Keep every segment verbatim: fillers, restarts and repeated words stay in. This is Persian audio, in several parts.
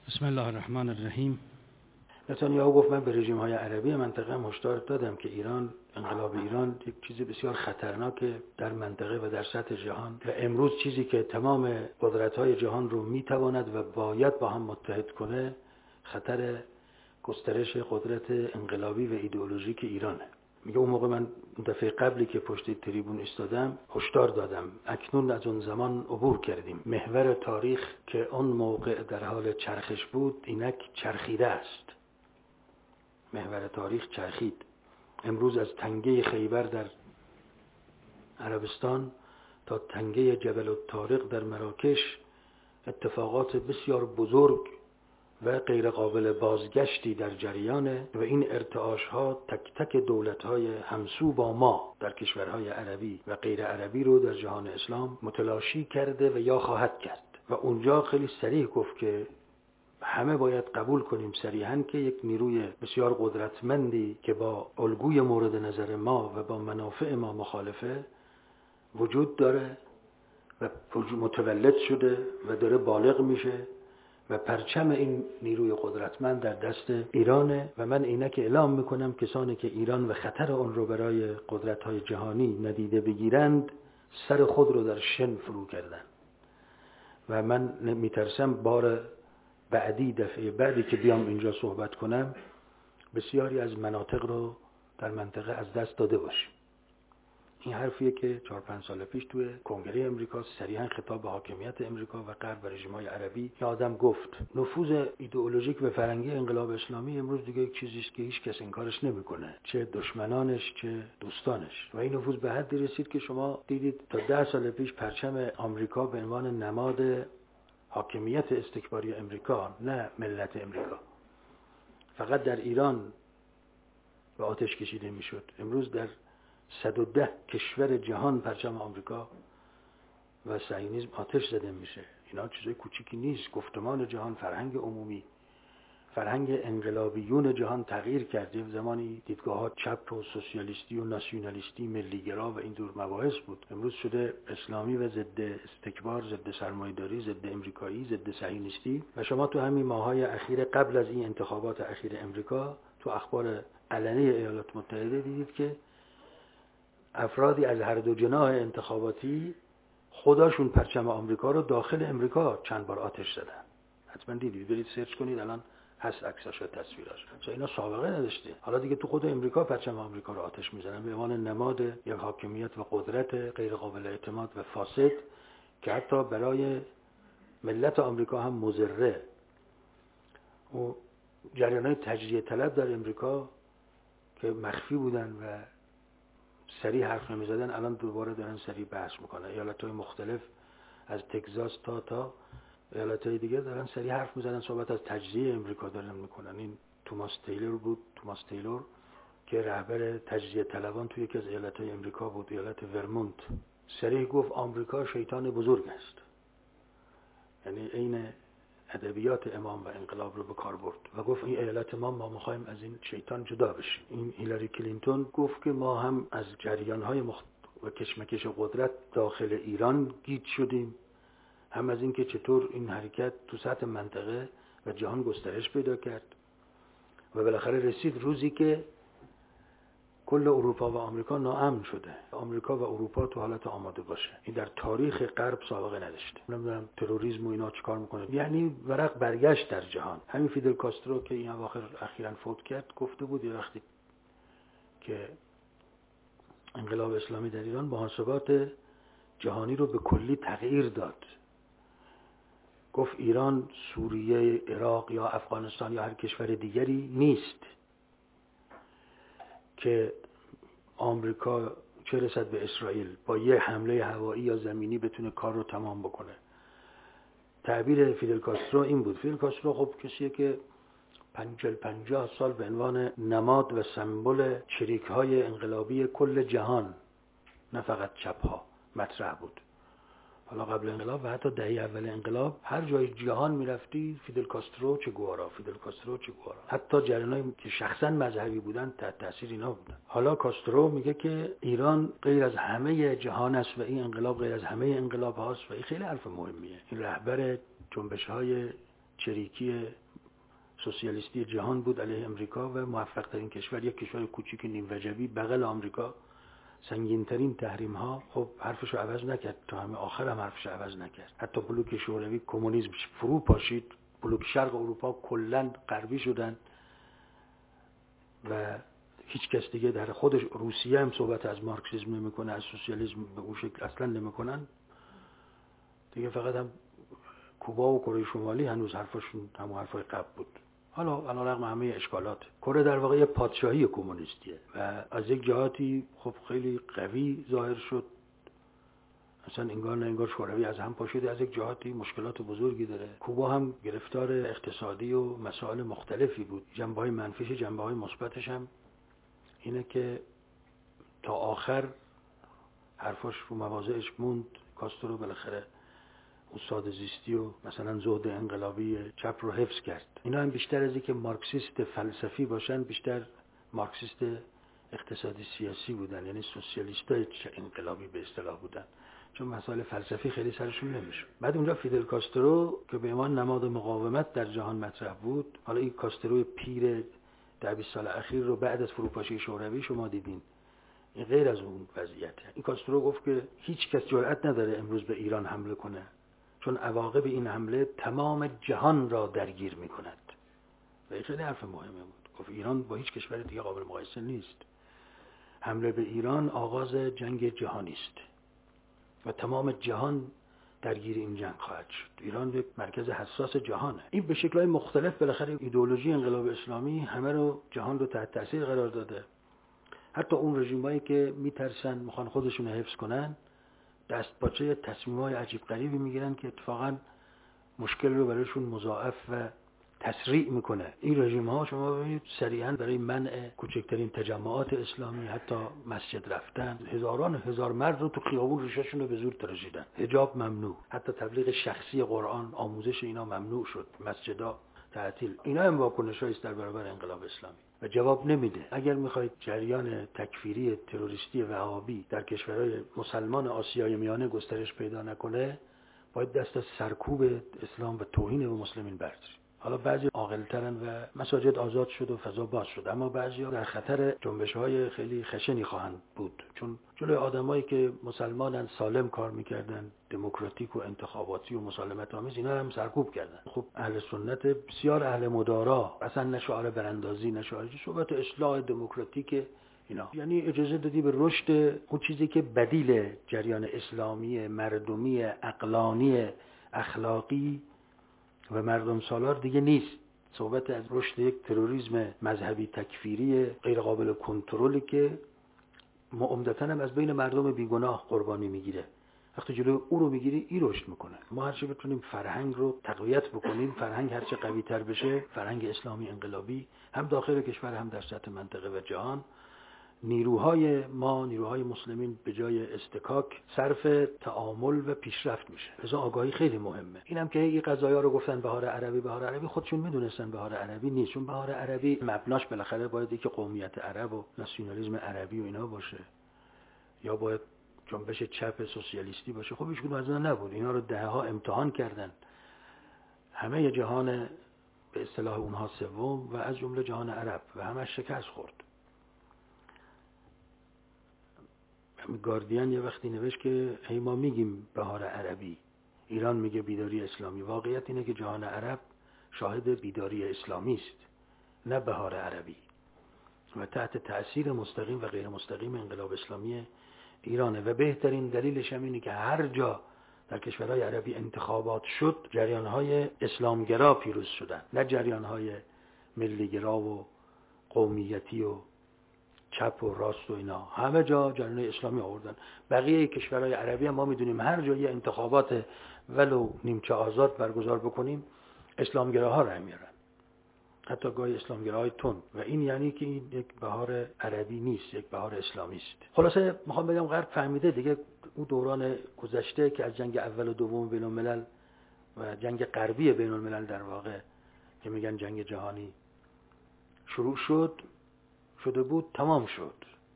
بسم الله الرحمن الرحیم. نتانیاهو گفت من به رژیم های عربی منطقه هم هشدار دادم که ایران، انقلاب ایران یک چیز بسیار خطرناک در منطقه و در سطح جهان و امروز چیزی که تمام قدرت های جهان رو میتواند و باید با هم متحد کنه خطر گسترش قدرت انقلابی و ایدئولوژیک ایرانه. میگه اون موقع من دفعه قبلی که پشت تریبون ایستادم هشدار دادم، اکنون از اون زمان عبور کردیم. محور تاریخ که اون موقع در حال چرخش بود اینک چرخیده است. محور تاریخ چرخید. امروز از تنگه خیبر در عربستان تا تنگه جبل الطارق در مراکش اتفاقات بسیار بزرگ و غیر قابل بازگشتی در جریانه و این ارتعاش ها تک تک دولت های همسو با ما در کشورهای عربی و غیر عربی رو در جهان اسلام متلاشی کرده و یا خواهد کرد. و اونجا خیلی صریح گفت که همه باید قبول کنیم صریحاً که یک نیروی بسیار قدرتمندی که با الگوی مورد نظر ما و با منافع ما مخالفه وجود داره و متولد شده و داره بالغ میشه و پرچم این نیروی قدرتمند در دست ایرانه و من اینک اعلام میکنم کسانی که ایران و خطر اون رو برای قدرت‌های جهانی ندیده بگیرند سر خود رو در شن فرو کردن و من میترسم بار بعدی دفعه بعدی که بیام اینجا صحبت کنم بسیاری از مناطق رو در منطقه از دست داده باشیم. این حرفیه که چهار پنج سال پیش توی کنگره امریکا صریحاً خطاب به حاکمیت امریکا و غرب و رژیم‌های عربی یه آدم گفت نفوذ ایدئولوژیک و فرهنگی انقلاب اسلامی امروز دیگه یک چیزی است که هیچ کس انکارش نمی‌کنه، چه دشمنانش چه دوستانش. و این نفوذ به حدی رسید که شما دیدید تا ده سال پیش پرچم آمریکا به عنوان نماد حاکمیت استکباری امریکا، نه ملت امریکا، فقط در ایران به آتش کشیده میشد. امروز در صد و ده کشور جهان پرچم آمریکا و صهیونیسم آتش زده میشه. اینا چیزای کوچیکی نیست. گفتمان جهان، فرهنگ عمومی، فرهنگ انقلابیون جهان تغییر کرده. زمانی دیدگاهات چپ و سوسیالیستی و ناسیونالیستی، ملیگرا و این دور مباحث بود. امروز شده اسلامی و ضد استکبار، ضد سرمایه‌داری، ضد امریکایی، ضد صهیونیستی. و شما تو همین ماه‌های اخیر قبل از این انتخابات اخیر امریکا تو اخبار علنی ایالات متحده دیدید که افرادی از هر دو جناح انتخاباتی خودشون پرچم آمریکا رو داخل امریکا چند بار آتش زدن. حتما دیدید، برید سرچ کنید، الان هست عکساش و تصویراش. مثلا اینا سابقه نداشته. حالا دیگه تو خود امریکا پرچم آمریکا رو آتش میزنن به عنوان نماد یک حاکمیت و قدرت غیر قابل اعتماد و فاسد که حتی برای ملت آمریکا هم مضره. و جریان‌های تجزیه طلب در امریکا که مخفی بودن و سریع حرف نمی‌زدن الان دوباره دارن سریع بحث میکنن. ایالت‌های مختلف از تگزاس تا تا ایالت‌های دیگه دارن سریع حرف میزنن، صحبت از تجزیه امریکا دارن میکنن. این توماس تیلور بود، توماس تیلور که رهبر تجزیه طلبان توی یکی از ایالت‌های امریکا بود، ایالت ورمونت، سریع گفت آمریکا شیطان بزرگ است. یعنی عین ادبیات امام و انقلاب رو به کار برد و گفت این ایالت ما ما می‌خوایم از این شیطان جدا بشیم. این هیلاری کلینتون گفت که ما هم از جریان‌های مخت... و کشمکش قدرت داخل ایران گیج شدیم، هم از اینکه چطور این حرکت تو سطح منطقه و جهان گسترش پیدا کرد و بالاخره رسید روزی که کل اروپا و آمریکا ناامن شده. آمریکا و اروپا تو حالت آماده باشه. این در تاریخ غرب سابقه نداشته. نمیدونم تروریسم و اینا چیکار میکنه. یعنی ورق برگشت در جهان. همین فیدل کاسترو که این اواخر اخیراً فوت کرد گفته بود یه وقتی که انقلاب اسلامی در ایران محاسبات جهانی رو به کلی تغییر داد. گفت ایران سوریه، عراق یا افغانستان یا هر کشور دیگری نیست که آمریکا چه رسد به اسرائیل با یه حمله هوایی یا زمینی بتونه کار رو تمام بکنه. تعبیر فیدل کاسترو این بود. فیدل کاسترو خب کسیه که پنجاه پنجاه سال به عنوان نماد و سمبل چریک‌های انقلابی کل جهان، نه فقط چپ‌ها، مطرح بود. حالا قبل انقلاب و حتی دهه اول انقلاب هر جای جهان میرفتی فیدل کاسترو چه گوارا، فیدل کاسترو چه گوارا. حتی جریانایی که شخصا مذهبی بودن تحت تاثیر اینا بودن. حالا کاسترو میگه که ایران غیر از همه جهان است و این انقلاب غیر از همه انقلاب هاست و این خیلی حرف مهمیه. این رهبر جنبش‌های چریکی سوسیالیستی جهان بود علیه امریکا و موفق ترین کشور، یک کشور کوچیک نیم وجبی بغل آمریکا، سنگین ترین تحریم ها، خب حرفش رو عوض نکرد، تا همه آخر هم حرفش رو عوض نکرد. حتی بلوک شوروی کمونیسم فرو پاشید، بلوک شرق اروپا کلاً غربی شدن و هیچ کس دیگه در خودش، روسیه هم صحبت از مارکسیسم نمیکنه، از سوسیالیسم به اون شکل اصلا نمیکنن دیگه. فقط هم کوبا و کره شمالی هنوز حرفشون همون حرفای قبل بود. حالا علیرغم همه اشکالات، کره در واقع یه پادشاهی کمونیستیه و از یک جهاتی خب خیلی قوی ظاهر شد، اصلا انگار نه انگار شوروی از هم پاشیده، از یک جهاتی مشکلات بزرگی داره. کوبا هم گرفتار اقتصادی و مسائل مختلفی بود، جنبه‌های منفیش جنبه‌های مثبتش هم اینه که تا آخر حرفاش رو مواضعش موند. کاسترو بالاخره استاد زیستی و مثلا زهد انقلابی چپ رو حفظ کرد. اینا هم بیشتر از اینکه مارکسیست فلسفی باشن، بیشتر مارکسیست اقتصادی سیاسی بودن، یعنی سوسیالیستای انقلابی به اصطلاح بودن، چون مسائل فلسفی خیلی سرشون نمیشد. بعد اونجا فیدل کاسترو که به عنوان نماد مقاومت در جهان مطرح بود، حالا این کاستروی پیر در بیست سال اخیر رو بعد از فروپاشی شوروی شما دیدین، این غیر از اون وضعیته. این کاسترو گفت که هیچ کس جرئت نداره امروز به ایران حمله کنه، چون عواقب این حمله تمام جهان را درگیر میکند. و این خیلی حرف مهمه بود. گفت ایران با هیچ کشور دیگه قابل مقایسه نیست. حمله به ایران آغاز جنگ جهانی است و تمام جهان درگیر این جنگ خواهد شد. ایران یک مرکز حساس جهانه. این به شکل‌های مختلف بالاخره ایدئولوژی انقلاب اسلامی همه رو، جهان رو تحت تاثیر قرار داده. حتی اون رژیمایی که میترسن میخوان خودشون حفظ کنن، دست پاچه تصمیم‌های عجیب غریبی میگیرن که اتفاقا مشکل رو برایشون مضاعف و تسریع میکنه. این رژیم‌ها شما ببینید سریعا برای منع کوچکترین تجمعات اسلامی، حتی مسجد رفتن، هزاران هزار مرد رو تو خیابون ریشه‌شون رو به زور تراشیدن. حجاب ممنوع، حتی تبلیغ شخصی قرآن، آموزش اینا ممنوع شد، مسجدها تعطیل. اینا هم واکنش‌هایی است در برابر انقلاب اسلامی و جواب نمیده. اگر میخواید جریان تکفیری تروریستی وهابی در کشورهای مسلمان آسیای میانه گسترش پیدا نکنه، باید دست از سرکوب اسلام و توهین به مسلمین بردارید. حالا بعضی عاقل‌ترن و مساجد آزاد شد و فضا باز شد، اما بعضی‌ها در خطر جنبش‌های خیلی خشنی خواهند بود، چون جلوی آدمایی که مسلمانن، سالم کار می‌کردن، دموکراتیک و انتخاباتی و مسالمت آمیز، اینا هم سرکوب کردن. خب اهل سنت بسیار اهل مدارا، اصلا نه شعار براندازی، نه شعار صحبت اصلاح دموکراتیک اینا، یعنی اجازه دادی به رشد اون چیزی که بدیل جریان اسلامی مردمی عقلانی اخلاقی و مردم سالار دیگه نیست. صحبت از رشد یک تروریسم مذهبی تکفیری غیر قابل کنترلی که عمدتاً هم از بین مردم بیگناه قربانی میگیره. وقتی جلوی او رو میگیری، این رشد میکنه. ما هرچی بتونیم فرهنگ رو تقویت بکنیم، فرهنگ هرچی قوی تر بشه، فرهنگ اسلامی انقلابی هم داخل کشور هم در سطح منطقه و جهان، نیروهای ما، نیروهای مسلمین به جای استکاک صرف تعامل و پیشرفت میشه. لذا آگاهی خیلی مهمه. اینم که این قضایا رو گفتن بهار عربی، بهار عربی خودشون میدونستن بهار عربی نیست، چون بهار عربی مبناش بالاخره باید که قومیت عرب و ناسیونالیسم عربی و اینا باشه، یا باید جنبش چپ سوسیالیستی باشه. خب هیچ کدوم از اینا نبود. اینا رو دهها امتحان کردن همه جهان به اصطلاح اونها سوم و از جمله جهان عرب و همش شکست خورد. گاردین یه وقتی نوشت که هی ما میگیم بهار عربی، ایران میگه بیداری اسلامی. واقعیت اینه که جهان عرب شاهد بیداری اسلامی است، نه بهار عربی، و تحت تأثیر مستقیم و غیر مستقیم انقلاب اسلامی ایرانه. و بهترین دلیلش هم اینه که هر جا در کشورهای عربی انتخابات شد، جریانهای اسلامگرا پیروز شدن، نه جریانهای ملیگرا و قومیتی و چپ و راست و اینا. همه جا جریان اسلامی آوردن. بقیه کشورهای عربی هم ما میدونیم هر جایی انتخابات ولو نیمچه آزاد برگزار بکنیم، اسلامگراها رای میارن، حتی گاهی اسلامگراهای تند. و این یعنی که این یک بهار عربی نیست، یک بهار اسلامی است. خلاصه میخوام بگم غرب فهمیده دیگه اون دوران گذشته که از جنگ اول و دوم بین الملل و جنگ غربی بین الملل در واقع که میگن جنگ جهانی شروع شد شده بود، تمام شد.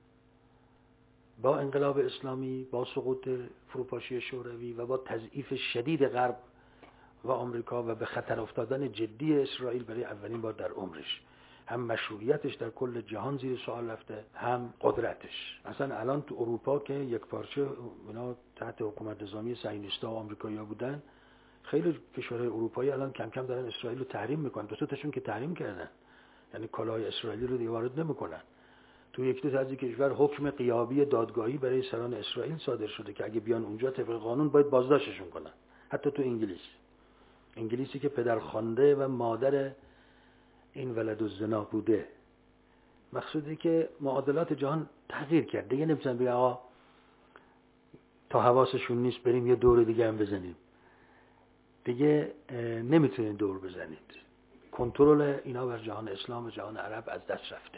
با انقلاب اسلامی، با سقوط فروپاشی شوروی و با تضعیف شدید غرب و آمریکا و به خطر افتادن جدی اسرائیل برای اولین بار در عمرش. هم مشروعیتش در کل جهان زیر سوال رفته، هم قدرتش. مثلا الان تو اروپا که یک پارچه اینا تحت حکومت نظامی صهیونیست‌ها و آمریکایی‌ها بودن، خیلی کشورهای اروپایی الان کم کم دارن اسرائیل رو تحریم میکنن. دو تاشون که تحریم کردن، یعنی کالای اسرائیلی رو دیگه وارد نمیکنن. تو یک دو تا از کشور حکم غیابی دادگاهی برای سران اسرائیل صادر شده که اگه بیان اونجا طبق قانون باید بازداشتشون کنن. حتی تو انگلیس، انگلیسی که پدرخوانده و مادر این ولد الزنا بوده. مقصودی که معادلات جهان تغییر کرد. دیگه نمیتونن بگن آقا تا حواسشون نیست بریم یه دور دیگه هم بزنیم. دیگه نمیتونین دور بزنید. کنترل اینا بر جهان اسلام و جهان عرب از دست رفته.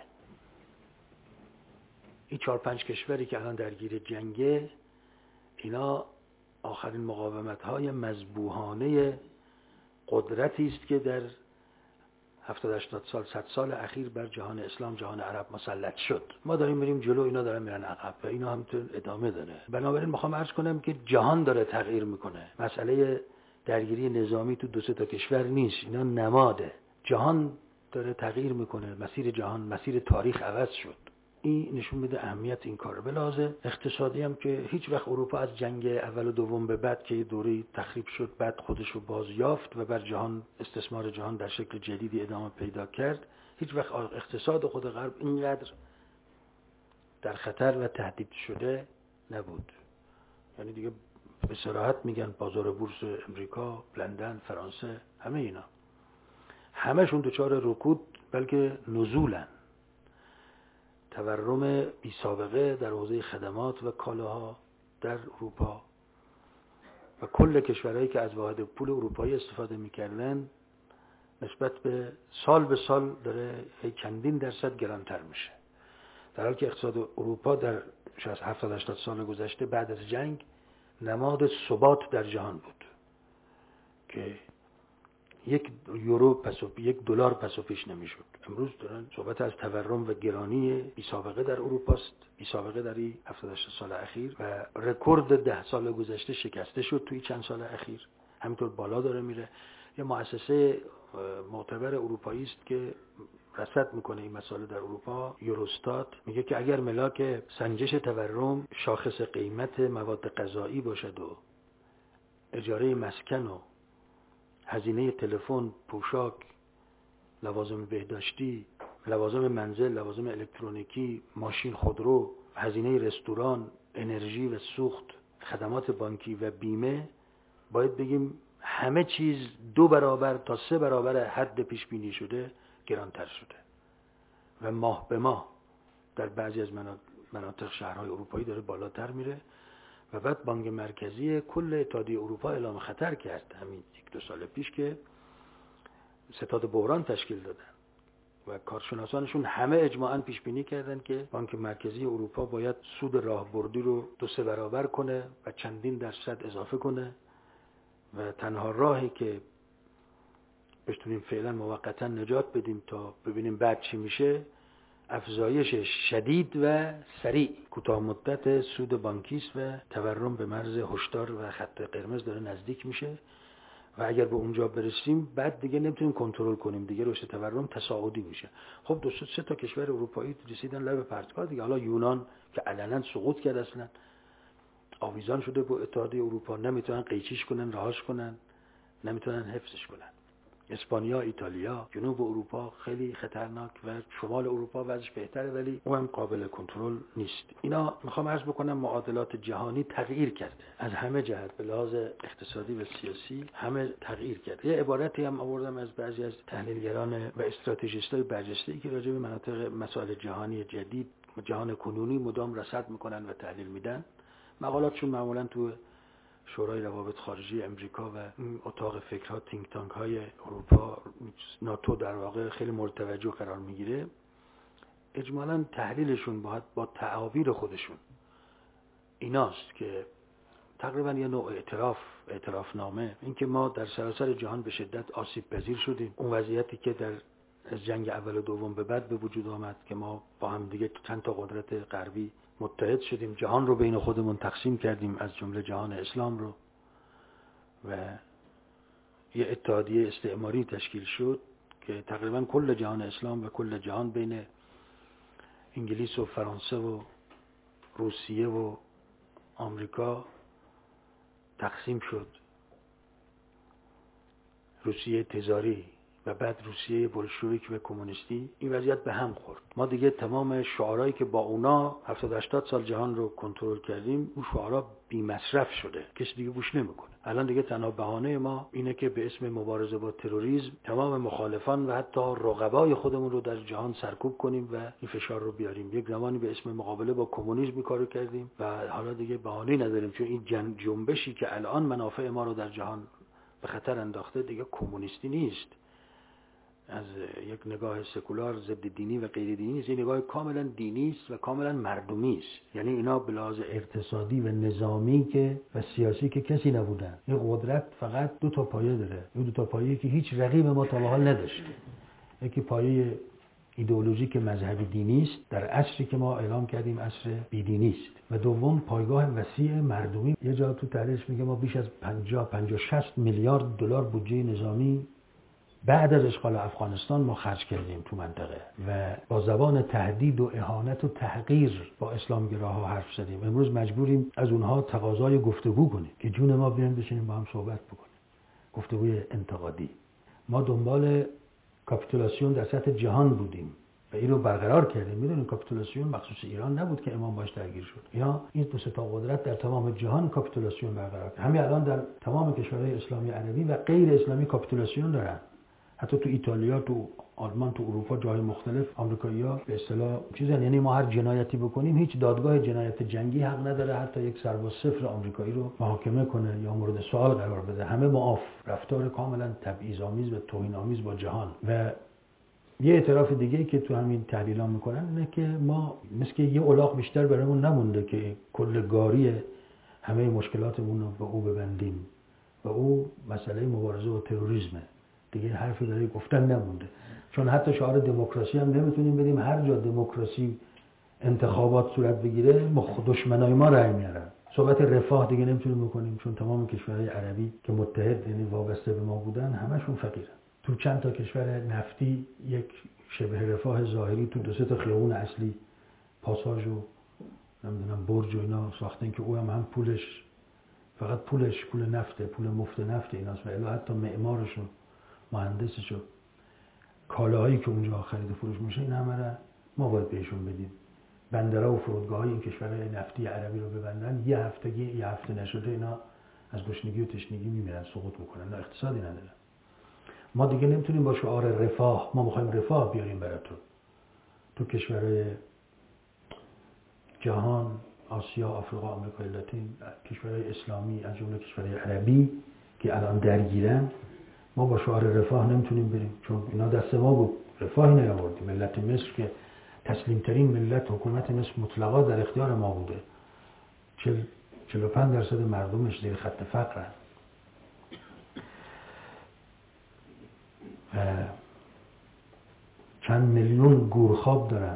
این چهار پنج کشوری که الان درگیر جنگه، اینا آخرین مقاومت‌های مذبوحانه قدرتی است که در هفتاد هشتاد سال صد سال اخیر بر جهان اسلام، جهان عرب مسلط شد. ما داریم میریم جلو، اینا دارن میرن عقب و اینا همینطور ادامه داره. بنابراین میخوام عرض کنم که جهان داره تغییر میکنه. مسئله درگیری نظامی تو دو سه تا کشور نیست، اینا نماده. جهان داره تغییر میکنه، مسیر جهان، مسیر تاریخ عوض شد. این نشون میده اهمیت این کار. به لحاظ اقتصادی هم که هیچ وقت اروپا از جنگ اول و دوم به بعد که دوره تخریب شد، بعد خودش رو بازیافت و بر جهان، استثمار جهان در شکل جدیدی ادامه پیدا کرد، هیچ وقت اقتصاد خود غرب اینقدر در خطر و تهدید شده نبود. یعنی دیگه به صراحت میگن بازار بورس امریکا، لندن، فرانسه، همه اینا همشون دچار رکود بلکه نزولن. تورم بی سابقه در حوزه خدمات و کالاها در اروپا و کل کشورهایی که از واحد پول اروپایی استفاده میکردن نسبت به سال به سال داره چندین درصد گرانتر میشه. در حالی که اقتصاد اروپا در هفتاد هشتاد سال گذشته بعد از جنگ نماد ثبات در جهان بود که یک یورو پس و یک دلار پس و پیش نمیشد. امروز دارن صحبت از تورم و گرانی بی سابقه در اروپا است، بی سابقه در این هفتاد هشتاد سال اخیر و رکورد ده سال گذشته شکسته شد توی چند سال اخیر، همینطور بالا داره میره. یه مؤسسه معتبر اروپایی است که رصد میکنه این مسائل در اروپا، یوروستات، میگه که اگر ملاک سنجش تورم شاخص قیمت مواد غذایی باشد و اجاره مسکن و هزینه تلفن، پوشاک، لوازم بهداشتی، لوازم منزل، لوازم الکترونیکی، ماشین خودرو، هزینه رستوران، انرژی و سوخت، خدمات بانکی و بیمه، باید بگیم همه چیز دو برابر تا سه برابر حد پیش بینی شده گرانتر شده و ماه به ماه در بعضی از مناطق شهرهای اروپایی داره بالاتر میره. و بعد بانک مرکزی کل اتحادیه اروپا اعلام خطر کرد همین یک دو سال پیش که ستاد بحران تشکیل دادن و کارشناسانشون همه اجماعاً پیش بینی کردن که بانک مرکزی اروپا باید سود راهبردی رو دو سه برابر کنه و چندین درصد اضافه کنه و تنها راهی که بتونیم فعلا موقتا نجات بدیم تا ببینیم بعد چی میشه، افزایش شدید و سریع کوتاه مدت سود بانکیست و تورم به مرز هشدار و خط قرمز داره نزدیک میشه و اگر به اونجا برسیم بعد دیگه نمیتونیم کنترل کنیم، دیگه رشد تورم تصاعدی میشه. خب دو سه تا کشور اروپایی رسیدن لب پرتگاه دیگه. حالا یونان که علنا سقوط کرد، اصلا آویزان شده با اتحادیه اروپا، نمیتونن قیچیش کنن، رهاش کنن، نمیتونن حفظش کنن. اسپانیا، ایتالیا، جنوب اروپا خیلی خطرناک و شمال اروپا وضعش بهتره ولی اون هم قابل کنترل نیست. اینا میخوام عرض بکنم معادلات جهانی تغییر کرده از همه جهت، به لحاظ اقتصادی و سیاسی همه تغییر کرده. یه عبارتی هم آوردم از بعضی از تحلیلگران و استراتژیستای برجسته‌ای که راجع به مناطق مسائل جهانی جدید، جهان کنونی مدام رصد میکنن و تحلیل میدن. مقالاتشون معمولا تو شورای روابط خارجی امریکا و اتاق فکرها، تینک تانک های اروپا، ناتو در واقع خیلی مورد توجه قرار میگیره. اجمالاً تحلیلشون باید با تعابیر خودشون ایناست که تقریبا یه نوع اعتراف اعتراف نامه، اینکه ما در سراسر جهان به شدت آسیب پذیر شدیم. اون وضعیتی که در از جنگ اول و دوم به بعد به وجود آمد که ما با هم دیگه چند تا قدرت غربی متحد شدیم، جهان رو بین خودمون تقسیم کردیم، از جمله جهان اسلام رو، و یه اتحادیه استعماری تشکیل شد که تقریبا کل جهان اسلام و کل جهان بین انگلیس و فرانسه و روسیه و آمریکا تقسیم شد. روسیه تزاری و بعد روسیه بولشویک و کمونیستی، این وضعیت به هم خورد. ما دیگه تمام شعارهایی که با اونا هفتاد هشتاد سال جهان رو کنترل کردیم، اون شعارها بی مصرف شده، کسی دیگه گوش نمیکنه. الان دیگه تنها بهانه ما اینه که به اسم مبارزه با تروریسم تمام مخالفان و حتی رقبای خودمون رو در جهان سرکوب کنیم و این فشار رو بیاریم. یک زمانی به اسم مقابله با کمونیسم کارو کردیم و حالا دیگه بهانه‌ای نداریم، چون این جنبشی که الان منافع ما رو در جهان به خطر انداخته دیگه کمونیستی نیست، از یک نگاه سکولار ضد دینی و غیر دینی نیست، این نگاه کاملا دینی است و کاملا مردمی است. یعنی اینا به لحاظ اقتصادی و نظامی که و سیاسی که کسی نبودن. این قدرت فقط دو تا پایه داره، این دو تا پایه‌ای که هیچ رقیب ما تا به حال نداشت. یکی پایه ایدئولوژیک مذهبی دینی است در عصری که ما اعلام کردیم عصر بیدینی است، و دوم پایگاه وسیع مردمی. یه جا تو تحلیلش میگه ما بیش از پنجاه پنجاه شصت میلیارد دلار بودجه نظامی بعد از اشغال افغانستان ما خرج کردیم تو منطقه و با زبان تهدید و اهانت و تحقیر با اسلامگراها حرف زدیم. امروز مجبوریم از اونها تقاضای گفتگو کنیم که جون ما بیان بشینیم با هم صحبت بکنیم، گفتگوی انتقادی. ما دنبال کاپیتولاسیون در سطح جهان بودیم و این رو برقرار کردیم. میدونید کاپیتولاسیون مخصوص ایران نبود که امام باش درگیر شد، یا این دو تا قدرت در تمام جهان کاپیتولاسیون برقرار کرد. همین الان در تمام کشورهای اسلامی عربی و غیر اسلامی کاپیتولاسیون دارن. حتی تو ایتالیا، تو آلمان، تو اروپا، جای مختلف آمریکایی‌ها به اصطلاح چیزن، یعنی ما هر جنایتی بکنیم هیچ دادگاه جنایت جنگی حق نداره حتی یک سرباز صفر آمریکایی رو محاکمه کنه یا مورد سوال قرار بده. همه معاف. رفتار کاملا تبعیض‌آمیز و توهین‌آمیز با جهان. و یه اعتراف دیگه که تو همین تحلیل‌ها میکنن اینه که ما مثل که یه الاغ بیشتر برامون نمونده که کل گاری همه مشکلاتمون رو به او ببندیم و او مسئله مبارزه با تروریسمه. دیگه حرفی برای گفتن نمونده، چون حتی شعار دموکراسی هم نمیتونیم بدیم. هر جا دموکراسی انتخابات صورت بگیره دشمنای ما رأی میارن. صحبت رفاه دیگه نمیتونیم بکنیم، چون تمام کشورهای عربی که متحد یعنی وابسته به ما بودن همشون فقیرن. تو چند تا کشور نفتی یک شبه رفاه ظاهری تو دو سه تا خیابون اصلی پاساژ و نمیدونم برج و اینا ساختن که او هم, هم پولش فقط پولش پول نفته، پول مفت نفت ایناست و الا حتی معمارش و مهندسش و کالاهایی که اونجا خرید و فروش میشه این همه را ما باید بهشون بدیم. بندرها و فرودگاه‌های این کشورهای نفتی عربی رو ببندن، یه هفتگی یه هفته نشده اینا از گشنگی و تشنگی میمیرن، سقوط میکنن، نه اقتصادی نداره. ما دیگه نمیتونیم با شعار رفاه، ما میخوایم رفاه بیاریم براتون تو کشورهای جهان، آسیا، آفریقا، آمریکای لاتین، کشورهای اسلامی از جمله کشورهای عربی که الان درگیرن، ما با شعار رفاه نمیتونیم بریم، چون اینا دست ما بود، رفاهی نیاوردیم. ملت مصر که تسلیم ترین ملت، حکومت مصر مطلقا در اختیار ما بوده، چهل چهل و پنج درصد مردمش زیر خط فقرن. چند میلیون گورخواب دارن،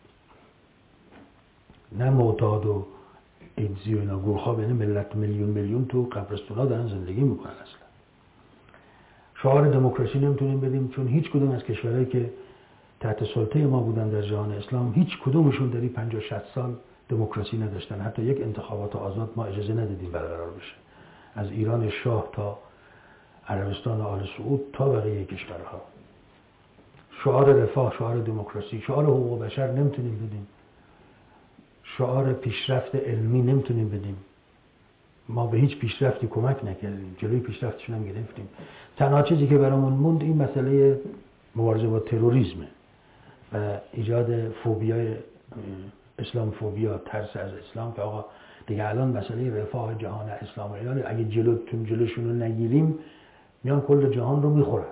نه معتاد و ایدزی و اینا. گورخواب یعنی ملت میلیون میلیون تو قبرستونا دارن زندگی میکنن. اصلا شعار دموکراسی نمیتونیم بدیم، چون هیچ کدوم از کشورهایی که تحت سلطه ما بودن در جهان اسلام هیچ کدومشون در این پنجاه شصت سال دموکراسی نداشتن. حتی یک انتخابات آزاد ما اجازه ندادیم برقرار بشه، از ایران شاه تا عربستان آل سعود تا بقیه کشورها. شعار رفاه، شعار دموکراسی، شعار حقوق بشر نمیتونیم بدیم، شعار پیشرفت علمی نمیتونیم بدیم. ما به هیچ پیشرفتی کمک نکردیم، جلوی پیشرفتشون هم گرفتیم. تنها چیزی که برامون موند این مسئله مبارزه با تروریسمه و ایجاد فوبیای اسلام، فوبیا، ترس از اسلام، که آقا دیگه الان مسئله رفاه جهان اسلام اینا اگه جلوتون جلوشون رو نگیریم میان کل جهان رو میخورن.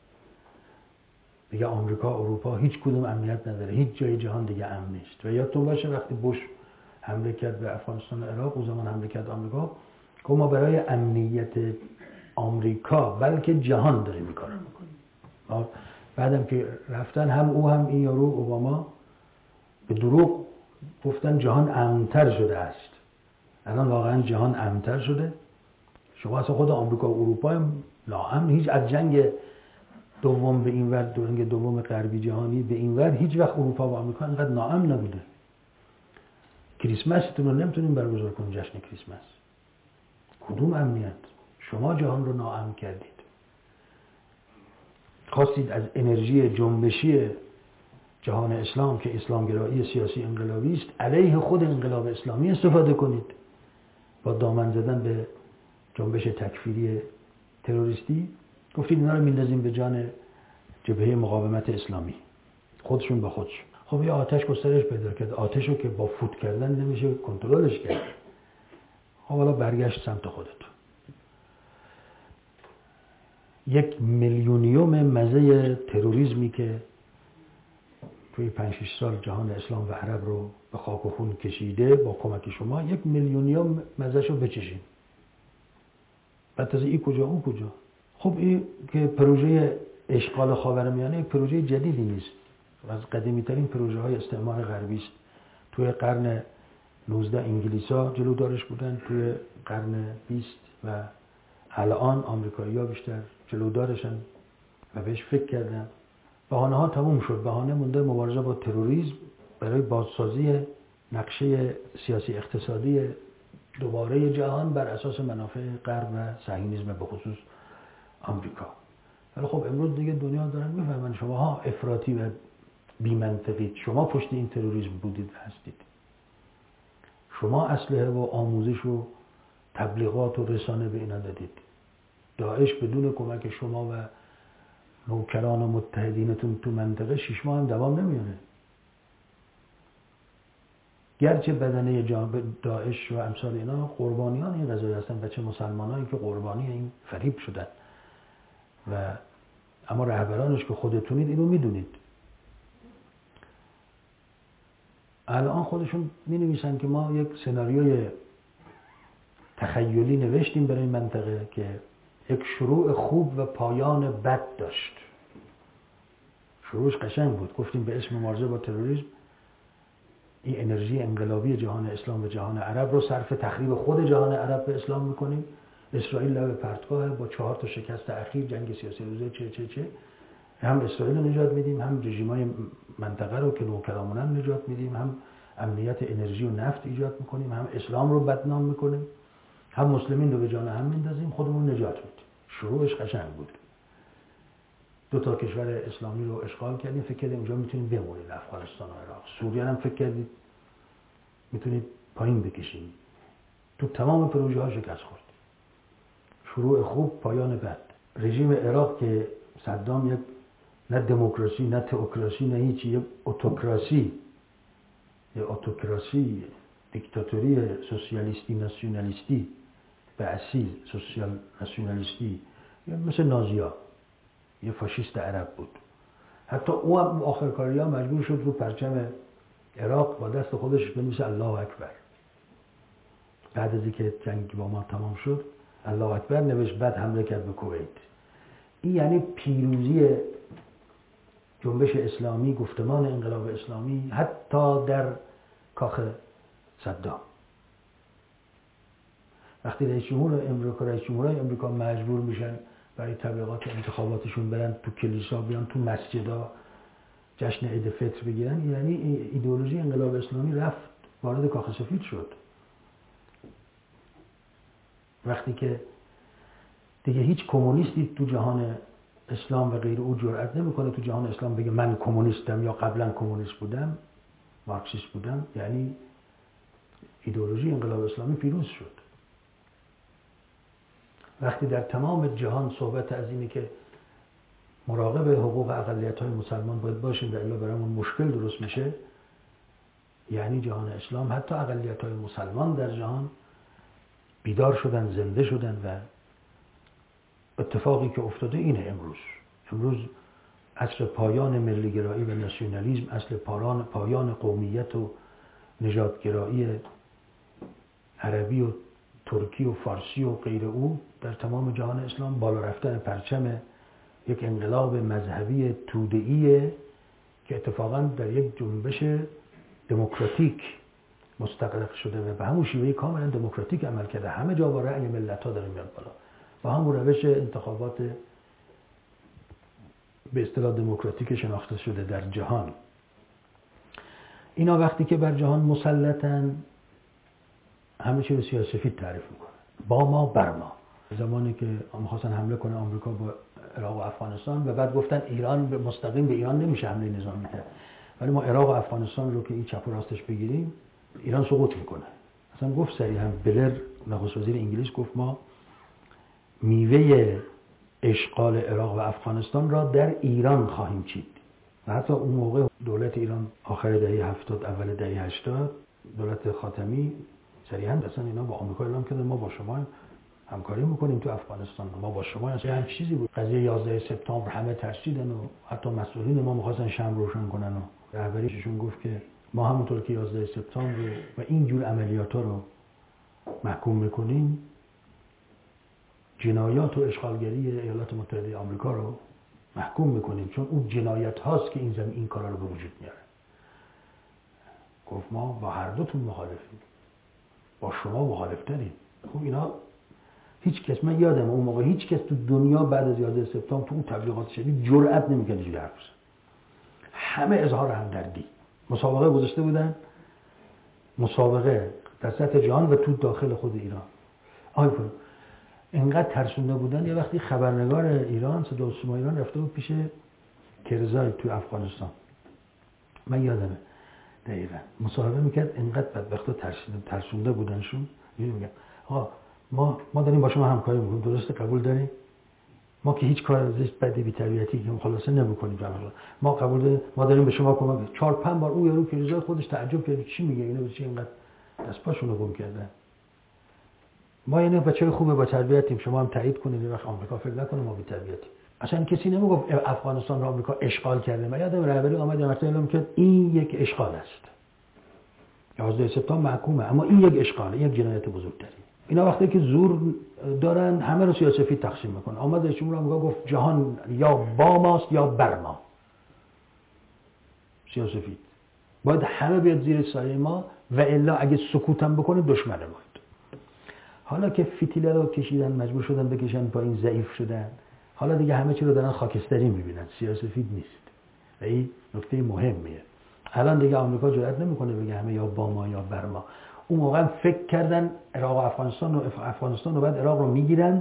دیگه آمریکا، اروپا هیچ کدوم امنیت نداره، هیچ جای جهان دیگه امن نیست. و یادتون باشه وقتی بوش حمله کرد به افغانستان و عراق، او زمان حمله کرد آمریکا، که ما برای امنیت آمریکا بلکه جهان داریم این کارو میکنیم. بعدم که رفتن هم او هم این یارو اوباما به دروغ گفتن جهان امن‌تر شده است. الان واقعا جهان امن‌تر شده. شما اصلا خود آمریکا و اروپا هم ناامن. هیچ از جنگ دوم به این ور، جنگ دوم غربی جهانی به این ور، هیچ وقت اروپا و آمریکا اینقدر ناامن نبوده. کریسمستون رو نمیتونیم برگزار کنیم، جشن کریسمس. کدوم امنیت؟ شما جهان رو ناامن کردید. خواستید از انرژی جنبشی جهان اسلام که اسلامگرایی سیاسی انقلابی است علیه خود انقلاب اسلامی استفاده کنید، با دامن زدن به جنبش تکفیری تروریستی. گفتید اینا رو میندازیم به جان جبهه مقاومت اسلامی، خودشون با خودشون. خب یه آتش گسترش پیدا کرد. آتش رو که با فوت کردن نمیشه کنترلش کرد. خب حالا برگشت سمت خودتون. یک میلیونیوم مزه تروریسمی که توی پنج شش سال جهان اسلام و عرب رو به خاک و خون کشیده با کمک شما، یک میلیونیوم مزهش رو بچشین. بعد از این کجا اون کجا. خب این که پروژه اشغال خاورمیانه یک پروژه جدیدی نیست، از قدیمی ترین پروژه های استعمار غربی است. توی قرن نوزده انگلیسا جلودارش بودن، توی قرن بیست و الان آمریکایی‌ها بیشتر جلودارشن و بهش فکر کردن. بهانه ها تموم شد، بهانه مونده مبارزه با تروریسم برای بازسازی نقشه سیاسی اقتصادی دوباره جهان بر اساس منافع غرب و صهیونیسم به خصوص آمریکا. ولی خب امروز دیگه دنیا دارن میفهمن شماها افراطی و بی‌منطقید. شما پشت این تروریسم بودید و هستید. شما اسلحه و آموزش و تبلیغات و رسانه به اینا دادید. داعش بدون کمک شما و نوکران و متحدینتون تو منطقه شش ماه هم دوام نمیاره. گرچه بدنه داعش و امثال اینا قربانیان این قضیه هستن، بچه مسلمانایی که قربانی این فریب شدن و اما رهبرانش که خودتونید اینو میدونید. الان خودشون می نویسن که ما یک سناریوی تخیلی نوشتیم برای منطقه که یک شروع خوب و پایان بد داشت. شروعش قشنگ بود. گفتیم به اسم مبارزه با تروریسم این انرژی انقلابی جهان اسلام و جهان عرب رو صرف تخریب خود جهان عرب به اسلام میکنیم. اسرائیل لب پرتگاه با چهار تا شکست اخیر، جنگ سیاسی روزه چه چه چه هم اسرائیل رو نجات میدیم، هم رژیمای منطقه رو که نوکرامونن نجات میدیم، هم امنیت انرژی و نفت ایجاد میکنیم، هم اسلام رو بدنام میکنیم، هم مسلمین رو به جان هم میندازیم، خودمون نجات میدیم. شروعش قشنگ بود. دو تا کشور اسلامی رو اشغال کردیم، فکر کردیم اونجا میتونیم بمونید، افغانستان و عراق. سوریه هم فکر کردید میتونید پایین بکشید. تو تمام پروژه ها شکست خورد. شروع خوب، پایان بد. رژیم عراق که صدام یک نه دموکراسی نه تئوکراسی نه هیچی، یک اتوکراسی، یک اتوکراسی دیکتاتوری سوسیالیستی ناسیونالیستی به اصیل سوسیال ناسیونالیستی مثل نازی‌ها، یه فاشیست عرب بود. حتی او هم آخر کاریا مجبور شد رو پرچم عراق با دست خودش بنویسه الله اکبر. بعد از اینکه جنگ با ما تمام شد الله اکبر نوشت، بعد حمله کرد به کویت. این یعنی پیروزی جنبش اسلامی، گفتمان انقلاب اسلامی حتی در کاخ صدام. وقتی رئیس جمهور امریکا رئیس جمهورهای امریکا مجبور میشن برای تبلیغات انتخاباتشون برن تو کلیسا، بیان تو مسجدها جشن عید فطر بگیرن، یعنی ایدئولوژی انقلاب اسلامی رفت وارد کاخ سفید شد. وقتی که دیگه هیچ کمونیستی تو جهان اسلام و غیر او جرئت نمیکنه تو جهان اسلام بگه من کمونیستم یا قبلا کمونیست بودم، مارکسیست بودم، یعنی ایدئولوژی انقلاب اسلامی پیروز شد. وقتی در تمام جهان صحبت از اینه که مراقب حقوق اقلیت‌های مسلمان باید باشیم و الا برامون مشکل درست میشه، یعنی جهان اسلام حتی اقلیت‌های مسلمان در جهان بیدار شدن، زنده شدن و اتفاقی که افتاده اینه. امروز امروز عصر پایان ملیگرایی و ناسیونالیسم، اصل پایان پایان قومیت و نژادگرایی عربی و ترکی و فارسی و غیر او در تمام جهان اسلام، بالا رفتن پرچم یک انقلاب مذهبی توده‌ای که اتفاقا در یک جنبش دموکراتیک مستقر شده و به همون شیوه کاملا دموکراتیک عمل کرده. همه جا با رأی ملت‌ها داره میاد بالا. با همون روش انتخابات به اصطلاح دموکراتیک شناخته شده در جهان. اینا وقتی که بر جهان مسلطن همه چی رو سیاه‌سفید تعریف میکنن، با ما بر ما. زمانی که می‌خواستن حمله کنه آمریکا با عراق و افغانستان و بعد گفتن ایران به مستقیم به ایران نمیشه حمله نظامی کرد، ولی ما عراق و افغانستان رو که این چپ و راستش بگیریم ایران سقوط میکنه. اصلا گفت صریحا بلر نخست وزیر انگلیس گفت ما میوه اشغال عراق و افغانستان را در ایران خواهیم چید. و حتی اون موقع دولت ایران آخر دهه هفتاد اول دهه هشتاد دولت خاتمی صریحا اصلا اینا با آمریکا اعلام کردن ما با شما همکاری میکنیم تو افغانستان، ما با شما اصلا هم چیزی بود. قضیه یازده سپتامبر همه ترسیدن و حتی مسئولین ما می‌خواستن شمع روشن کنن و رهبریشون گفت که ما همونطور که یازده سپتامبر رو و این جور عملیات‌ها رو محکوم میکنیم، جنایات و اشغالگری ایالات متحده آمریکا رو محکوم میکنیم، چون اون جنایت هاست که این زمین این کارا رو به وجود میاره. گفت ما با هر دوتون مخالفیم، با شما مخالف تریم. خب اینا هیچ کس، من یادم اون موقع هیچ کس تو دنیا بعد از یازده سپتامبر تو اون تبلیغات شدید جرئت نمیکرد اینجوری حرف بزنه. همه اظهار همدردی. مسابقه گذاشته بودن، مسابقه در سطح جهان و تو داخل خود ایران. آی پول اینقدر ترسونده بودن. یه وقتی خبرنگار ایران، صدا و سیما ایران، رفته بود پیش کرزای تو افغانستان، من یادمه دقیقاً مصاحبه میکرد. اینقدر بدبختا ترسونده ترسونده بودنشون. میگم آقا ما ما داریم با شما همکاری میکنیم، درسته؟ قبول داریم؟ ما که هیچ کار زشت بدی بی‌تربیتی که خلاصه نمیکنیم. ما قبول داریم، ما داریم به شما کمک. چهار پنج بار اون یارو کرزای خودش تعجب کرد چی میگه اینا، چی اینقدر دست پاشون رو گم کردن. ما یعنی بچه‌ی خوبه با تربیتیم، شما هم تایید کنید. وقت آمریکا فکر نکنه ما بی تربیتیم. اصلا کسی نمیگفت افغانستان رو آمریکا اشغال کرده. من یادم رهبری اومد مرتبه اعلام کرد این یک اشغال است. یازده سپتامبر محکومه، اما این یک اشغاله، یک جنایت بزرگتری. اینا وقتی که زور دارن همه رو سیاه‌سفید تقسیم میکنن. آمد رئیس جمهور آمریکا گفت جهان یا با ماست یا بر ما. سیاه‌سفید. باید همه بیاد زیر سایه ما و الا اگه سکوتم بکنه دشمن ما. حالا که فتیله رو کشیدن، مجبور شدن بکشن پایین، ضعیف شدن، حالا دیگه همه چی رو دارن خاکستری میبینن، سیاه‌سفید نیست. و این نکته مهمیه. الان دیگه آمریکا جرئت نمیکنه بگه همه یا با ما یا بر ما. اون موقع فکر کردن عراق و افغانستان و افغانستان و بعد عراق رو میگیرن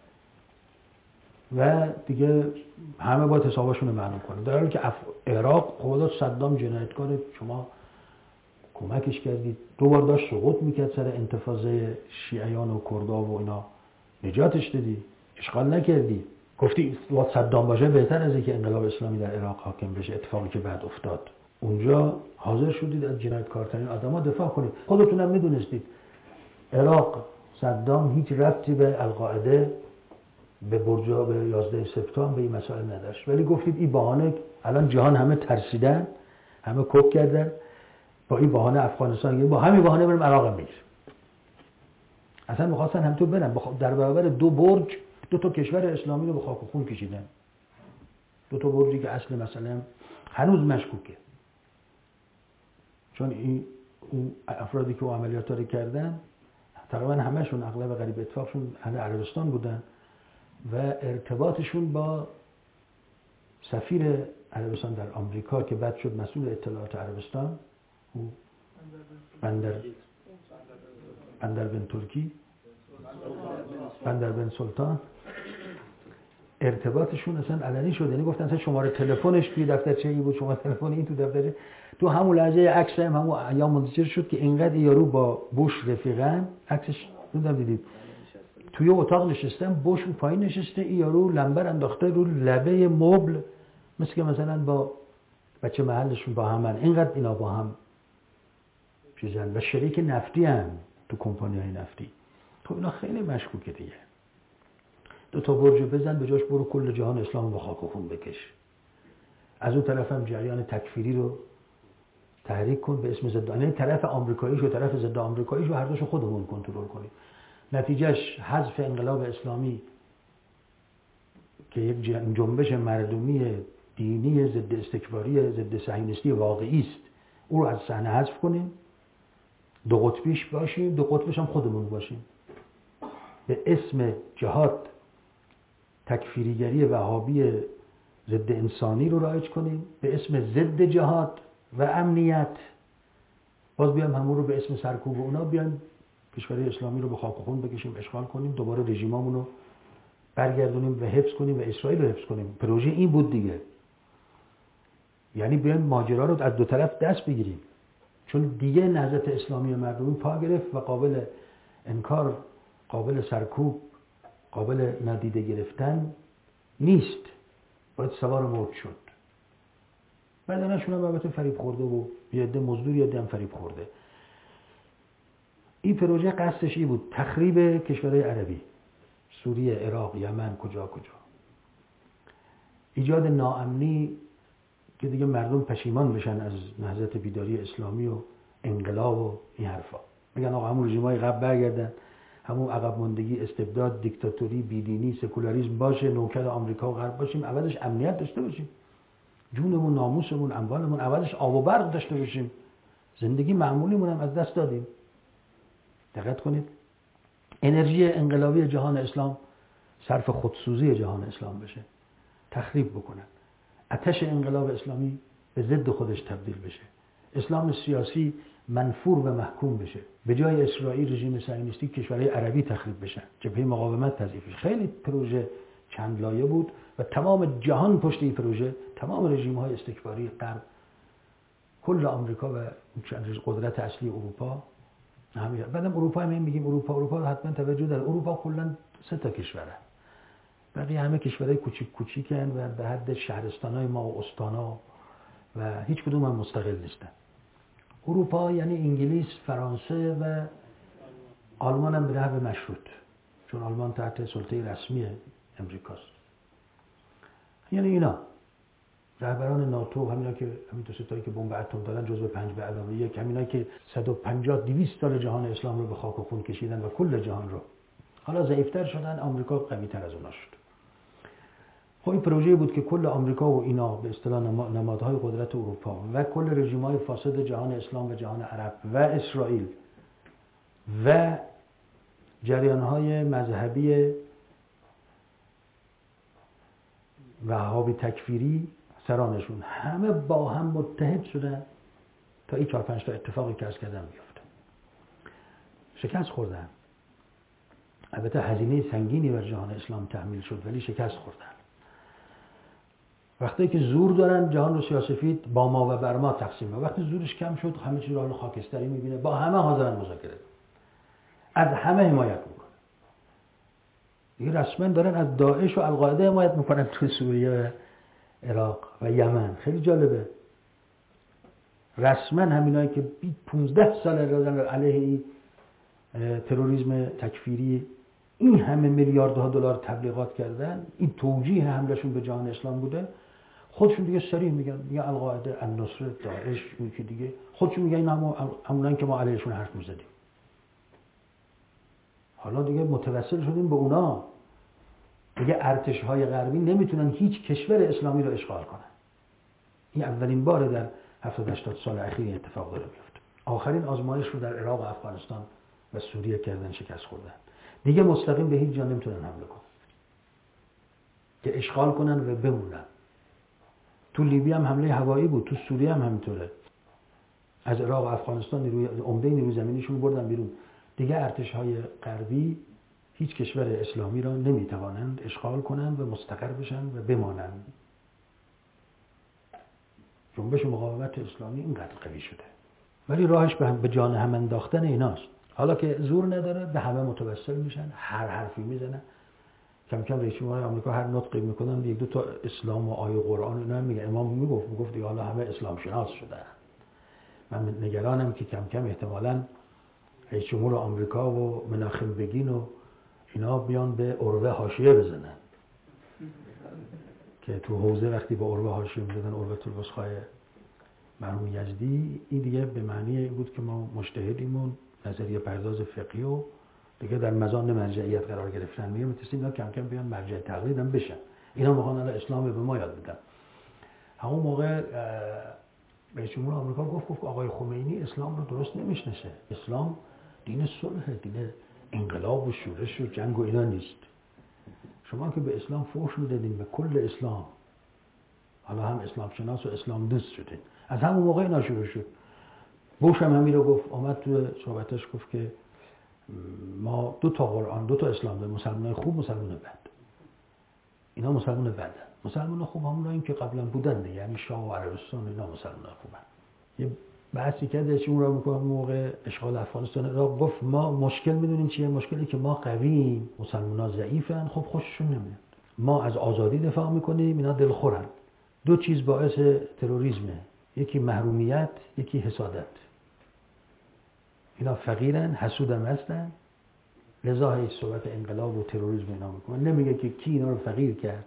و دیگه همه باید حسابشون رو معلوم کنن. در حالی که اف... عراق خدا صدام جنایتکار، شما کمکش کردید، دو بار داشت سقوط میکرد سر انتفاضه شیعیان و کردها و اینا، نجاتش دادی، اشغال نکردی، گفتی وقت صدام باشه بهتر از اینکه انقلاب اسلامی در عراق حاکم بشه، اتفاقی که بعد افتاد. اونجا حاضر شدید از جنایتکارترین آدما دفاع کنید. خودتونم میدونستید عراق صدام هیچ ربطی به القاعده، به برجا، به یازده سپتامبر، به این مسائل نداشت، ولی گفتید این بهانه الان جهان همه ترسیدن، همه کوک کردن، با این بهانه افغانستان گیریم، با همین بهانه بریم عراق میگیریم. اصلا می‌خواستن همینطور برن در برابر دو برج، دو تا کشور اسلامی رو به خاک و خون کشیدن. دو تا برجی که اصل مثلا هنوز مشکوکه، چون این اون افرادی که اون عملیات رو کردن تقریبا همشون اغلب غریب اتفاقشون اهل عربستان بودن و ارتباطشون با سفیر عربستان در آمریکا که بعد شد مسئول اطلاعات عربستان، بندر بندر بن ترکی، بندر بن سلطان، ارتباطشون اصلا علنی شد. یعنی گفتن اصلا شماره تلفنش توی دفترچه ای بود، شماره تلفن این تو دفترچه. تو همون لحظه عکس هم همون ایام منتشر شد که اینقدر یارو با بوش رفیقن. عکسش دیدم دیدید توی اتاق نشستن، بوش اون پایین نشسته، این یارو لنبر انداخته رو لبه مبل، مثل که مثلا با بچه محلشون با همن، اینقدر اینا با هم چیزن و شریک نفتی هم تو کمپانی‌های نفتی. خب اینا خیلی مشکوکه دیگه. دو تا برج بزن، به جاش برو کل جهان اسلام رو خاک و خون بکش. از اون طرف هم جریان تکفیری رو تحریک کن به اسم ضد، یعنی طرف آمریکاییش و طرف ضد آمریکاییش و هر دوشو خودمون کنترل کنیم. نتیجهش حذف انقلاب اسلامی که یک جنبش مردمی دینی ضد استکباری ضد صهیونیستی واقعی است، او رو از صحنه حذف کنیم، دو قطبیش باشیم، دو قطبش هم خودمون باشیم، به اسم جهاد تکفیریگری وهابی ضد انسانی رو رایج کنیم به اسم ضد جهاد و امنیت، باز بیام همون رو به اسم سرکوب و اونا بیام کشورهای اسلامی رو به خاک و خون بکشیم، اشغال کنیم، دوباره رژیمامون رو برگردونیم و حفظ کنیم و اسرائیل رو حفظ کنیم. پروژه این بود دیگه. یعنی بیایم ماجرا رو از دو طرف دست بگیریم، چون دیگه نهضت اسلامی مردمی پا گرفت و قابل انکار، قابل سرکوب، قابل نادیده گرفتن نیست. باید سوار موج شد. بدنشون هم البته فریب خورده و یه عده مزدور، یه عده هم فریب خورده. این پروژه قصدش این بود تخریب کشورهای عربی، سوریه، عراق، یمن، کجا کجا، ایجاد ناامنی که دیگه مردم پشیمان بشن از نهضت بیداری اسلامی و انقلاب و این حرفا. میگن آقا همون رژیمای قبل برگردن، همون عقب ماندگی، استبداد، دیکتاتوری، بیدینی، سکولاریسم باشه، نوکر آمریکا و غرب باشیم، عوضش امنیت داشته باشیم، جونمون، ناموسمون، اموالمون، عوضش آب و برق داشته باشیم، زندگی معمولیمون هم از دست دادیم. دقت کنید، انرژی انقلابی جهان اسلام صرف خودسوزی جهان اسلام بشه، تخریب بکنن، آتش انقلاب اسلامی به ضد خودش تبدیل بشه، اسلام سیاسی منفور و محکوم بشه، به جای اسرائیل رژیم صهیونیستی کشورهای عربی تخریب بشن، جبهه مقاومت تضعیف بشه. خیلی پروژه چند لایه بود و تمام جهان پشت این پروژه، تمام رژیم‌های استکباری غرب، کل آمریکا و قدرت اصلی اروپا. همین بعدم اروپا هم میگیم اروپا اروپا حتما توجه داره، اروپا کلا سه تا کشوره، بقیه همه کشورهای کوچیک کوچیکن و به حد شهرستانای ما و استانا و هیچ کدوم هم مستقل نیستن. اروپا یعنی انگلیس، فرانسه و آلمان هم به نحو مشروط، چون آلمان تحت سلطه رسمی امریکاست. یعنی اینا رهبران ناتو، همینا که همین دو ستایی که بمب اتم دادن جزو پنج به علاوه یک، همینا که صد و پنجاه دویست سال جهان اسلام رو به خاک و خون کشیدن و کل جهان رو، حالا ضعیف‌تر شدن، آمریکا قوی‌تر از اونا شد. خب این پروژه بود که کل آمریکا و اینا به اصطلاح نمادهای قدرت اروپا و کل رژیم‌های فاسد جهان اسلام و جهان عرب و اسرائیل و جریان‌های مذهبی وهابی تکفیری سرانشون همه با هم متحد شدن تا این چهار پنج تا اتفاقی که عرض کردم بیفته. شکست خوردن. البته هزینه سنگینی بر جهان اسلام تحمیل شد، ولی شکست خوردن. وقتی که زور دارن جهان رو سیاه‌سفید با ما و بر ما تقسیم، و وقتی زورش کم شد همه چیز رو حال خاکستری میبینه، با همه حاضرن مذاکره، از همه حمایت میکنه. دیگه رسما دارن از داعش و القاعده حمایت میکنن تو سوریه و عراق و یمن. خیلی جالبه، رسما همینایی که پانزده سال دادن علیه تروریسم تکفیری این همه میلیاردها دلار تبلیغات کردن، این توجیه حملهشون به جهان اسلام بوده، خودشون دیگه صریح میگن، میگن القاعده، النصره، داعش، اون که دیگه خودشون میگن اینا همونن که ما علیهشون حرف میزدیم. حالا دیگه متوسل شدیم به اونا، دیگه ارتش‌های غربی نمیتونن هیچ کشور اسلامی رو اشغال کنن. این اولین باره در هفتاد هشتاد سال اخیر اتفاق داره میفته. آخرین آزمایش رو در عراق و افغانستان و سوریه کردن، شکست خوردن. دیگه مستقیم به هیچ جا نمیتونن حمله کنن که اشغال کنن و بمونن. تو لیبی هم حمله هوایی بود، تو سوریه هم همینطوره. از عراق و افغانستان نیروی عمده نیروی زمینیشون بردن بیرون. دیگه ارتش‌های غربی هیچ کشور اسلامی را نمیتوانند اشغال کنند و مستقر بشن و بمانند. جنبش مقاومت اسلامی اینقدر قوی شده، ولی راهش به جان هم انداختن ایناست. حالا که زور نداره به همه متوسل میشن، هر حرفی میزنن، کم کم رژیم‌های آمریکا هر نطقی میکنن یک دو تا اسلام و آیه قرآن اینا میگه. امام میگفت میگفت دیگه حالا همه اسلام شناس شدن. من نگرانم که کم کم احتمالاً رئیس جمهور آمریکا و مناخم بگین و اینا بیان به اروه حاشیه بزنن که تو حوزه وقتی با اروه حاشیه میزدن، اروه الوثقای مرحوم یزدی، این دیگه به معنی این بود که ما مجتهدیم، نظریه پرداز فقهی و دیگه در مزان مرجعیت قرار گرفتن. میگم مثل اینا کم کم بیان مرجع تقلید هم بشن. اینا میخوان الان اسلام به ما یاد بدن. همون موقع رئیس جمهور آمریکا گفت گفت آقای خمینی اسلام رو درست نمیشناسه. اسلام دین صلح، دین انقلاب و شورش و جنگ و اینا نیست. شما که به اسلام فحش میدادین، به کل اسلام، حالا هم اسلام شناس و اسلام دوست شدین. از همون موقع اینا شروع شد. بوش هم همین رو گفت، آمد تو صحبتش گفت که ما دو تا قرآن، دو تا اسلام داریم، مسلمان خوب، مسلمان بد. اینا مسلمان بدن. مسلمان خوب همونایی که قبلا بودن، یعنی شاه و عربستان، اینا مسلمان خوبن. یه بحثی کردش اون را میکنم موقع اشغال افغانستان را، گفت ما مشکل میدونیم چیه؟ مشکلی که ما قوییم، مسلمان‌ها ضعیفن، خب خوششون نمیاد. ما از آزادی دفاع میکنیم، اینا دلخورن. دو چیز باعث تروریسمه، یکی محرومیت، یکی حسادت. اینا فقیرن، حسودم هستن، لذا هیچ صحبت انقلاب و تروریسم اینا میکنن. نمیگه که کی اینا رو فقیر کرد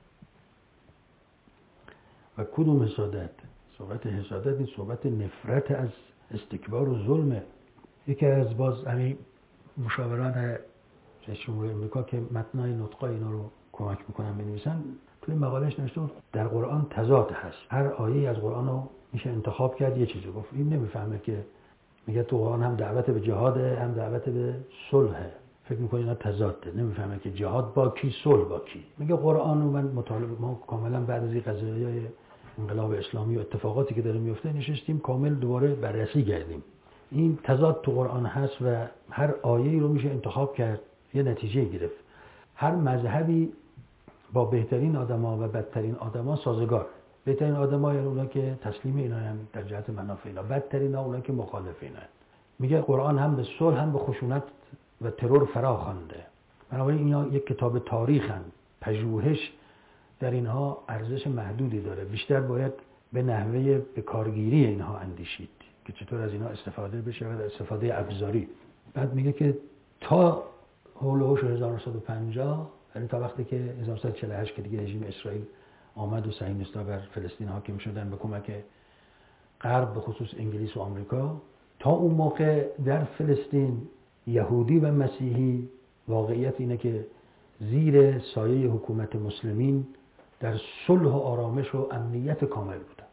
و کدوم حسادت. صحبت حسادت این صحبت نفرت از استکبار و ظلمه. یکی از باز همین مشاوران جمهوری آمریکا که متنای نطقای اینا رو کمک میکنن بنویسن، توی مقالهش نوشته بود در قرآن تضاد هست، هر آیه از قرآن رو میشه انتخاب کرد یه چیزی گفت. این نمیفهمه که میگه تو قرآن هم دعوت به جهاده، هم دعوت به صلحه. فکر میکنه اینا تضاده، نمیفهمه که جهاد با کی، صلح با کی. میگه قرآن رو من مطالعه، ما کاملا بعد از این قضایای انقلاب اسلامی و اتفاقاتی که داره میفته نشستیم کامل دوباره بررسی کردیم. این تضاد تو قرآن هست و هر آیه‌ای رو میشه انتخاب کرد، یه نتیجه گرفت. هر مذهبی با بهترین آدما و بدترین آدما سازگار. بهترین آدما یعنی اونا که تسلیم اینا هم در جهت منافع اینا، بدترین اونا که مخالف اینا. میگه قرآن هم به صلح هم به خشونت و ترور فرا خوانده. بنابراین اینا یک کتاب تاریخن. پژوهش در اینها ارزش محدودی داره. بیشتر باید به نحوه به کارگیری اینها اندیشید که چطور از اینها استفاده بشه و استفاده ابزاری. بعد میگه که تا حول و حوش هزار و نهصد و پنجاه، یعنی تا وقتی که هزار و نهصد و چهل و هشت که دیگه رژیم اسرائیل آمد و صهیونیست‌ها بر فلسطین حاکم شدن به کمک غرب، به خصوص انگلیس و آمریکا، تا اون موقع در فلسطین یهودی و مسیحی، واقعیت اینه که زیر سایه حکومت مسلمین در صلح و آرامش و امنیت کامل بودن.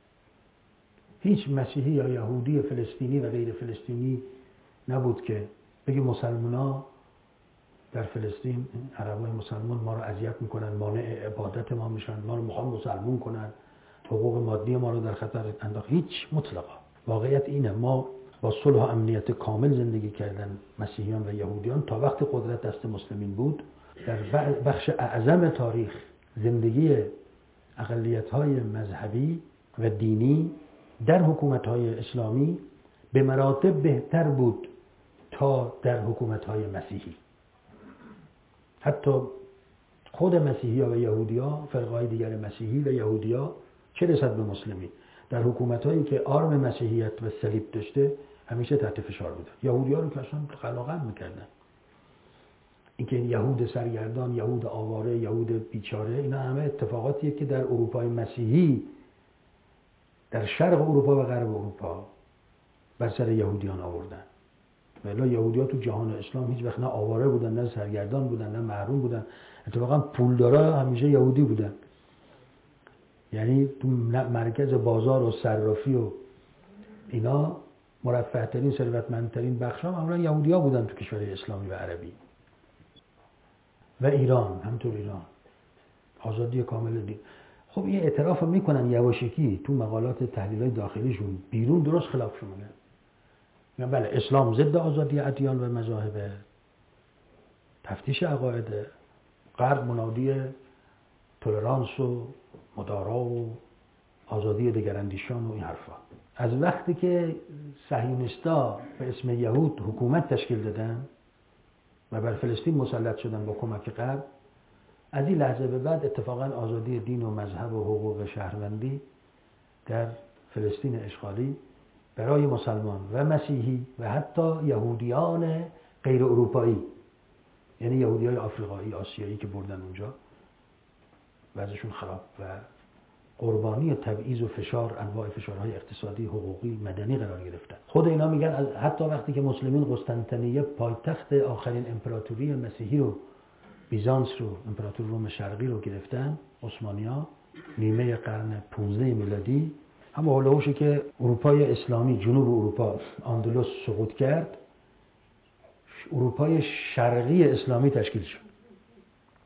هیچ مسیحی یا یهودی فلسطینی و غیر فلسطینی نبود که بگه مسلمان‌ها در فلسطین، عربای مسلمان ما رو اذیت میکنن، مانع عبادت ما میشن، ما رو میخوان مسلمون کنن، حقوق مادی ما رو در خطر انداخت. هیچ، مطلقا. واقعیت اینه ما با صلح و امنیت کامل زندگی کردن مسیحیان و یهودیان تا وقت قدرت دست مسلمین بود. در بخش اعظم تاریخ زندگی اقلیت‌های مذهبی و دینی در حکومت‌های اسلامی به مراتب بهتر بود تا در حکومت‌های مسیحی. حتی خود مسیحی‌ها و یهودی‌ها، فرقه‌های دیگر مسیحی و یهودی‌ها، چه رسد به مسلمین، در حکومت‌هایی که آرم مسیحیت و صلیب داشته همیشه تحت فشار بودن. یهودی‌ها رو که اصلا قلاقل می‌کردن. اینکه یهود سرگردان، یهود آواره، یهود بیچاره، اینا همه اتفاقاتیه که در اروپای مسیحی، در شرق اروپا و غرب اروپا بر سر یهودیان آوردن. ولی یهودی‌ها تو جهان اسلام هیچ وقت نه آواره بودن، نه سرگردان بودن، نه محروم بودن. اتفاقا پولدارا همیشه یهودی بودن. یعنی تو مرکز بازار و صرافی و اینا مرفه ترین، ثروتمندترین بخش‌ها معمولا یهودی‌ها بودن تو کشورهای اسلامی و عربی. و ایران، همطور ایران آزادی کامل دین. خب این اعتراف میکنن یواشکی تو مقالات تحلیل‌های داخلیشون، بیرون درست خلافشون میگن. میگن بله اسلام ضد آزادی ادیان و مذاهب، تفتیش عقاید، غرب منادی تولرانس و مدارا و آزادی دگراندیشان و این حرفا. از وقتی که صهیونیست‌ها به اسم یهود حکومت تشکیل دادن و بر فلسطین مسلط شدن با کمک غرب، از این لحظه به بعد اتفاقا آزادی دین و مذهب و حقوق شهروندی در فلسطین اشغالی برای مسلمان و مسیحی و حتی یهودیان غیر اروپایی، یعنی یهودیای آفریقایی، آسیایی که بردن اونجا، وضعشون خراب و قربانی تبعیض و فشار، انواع فشارهای اقتصادی، حقوقی، مدنی قرار گرفتن. خود اینا میگن حتی وقتی که مسلمین قسطنطنیه، پایتخت آخرین امپراتوری مسیحی رو، بیزانس رو، امپراتور روم شرقی رو گرفتن، عثمانی‌ها، نیمه قرن پانزده میلادی، هم هولوشی که اروپای اسلامی، جنوب اروپا، اندلس سقوط کرد، اروپای شرقی اسلامی تشکیل شد.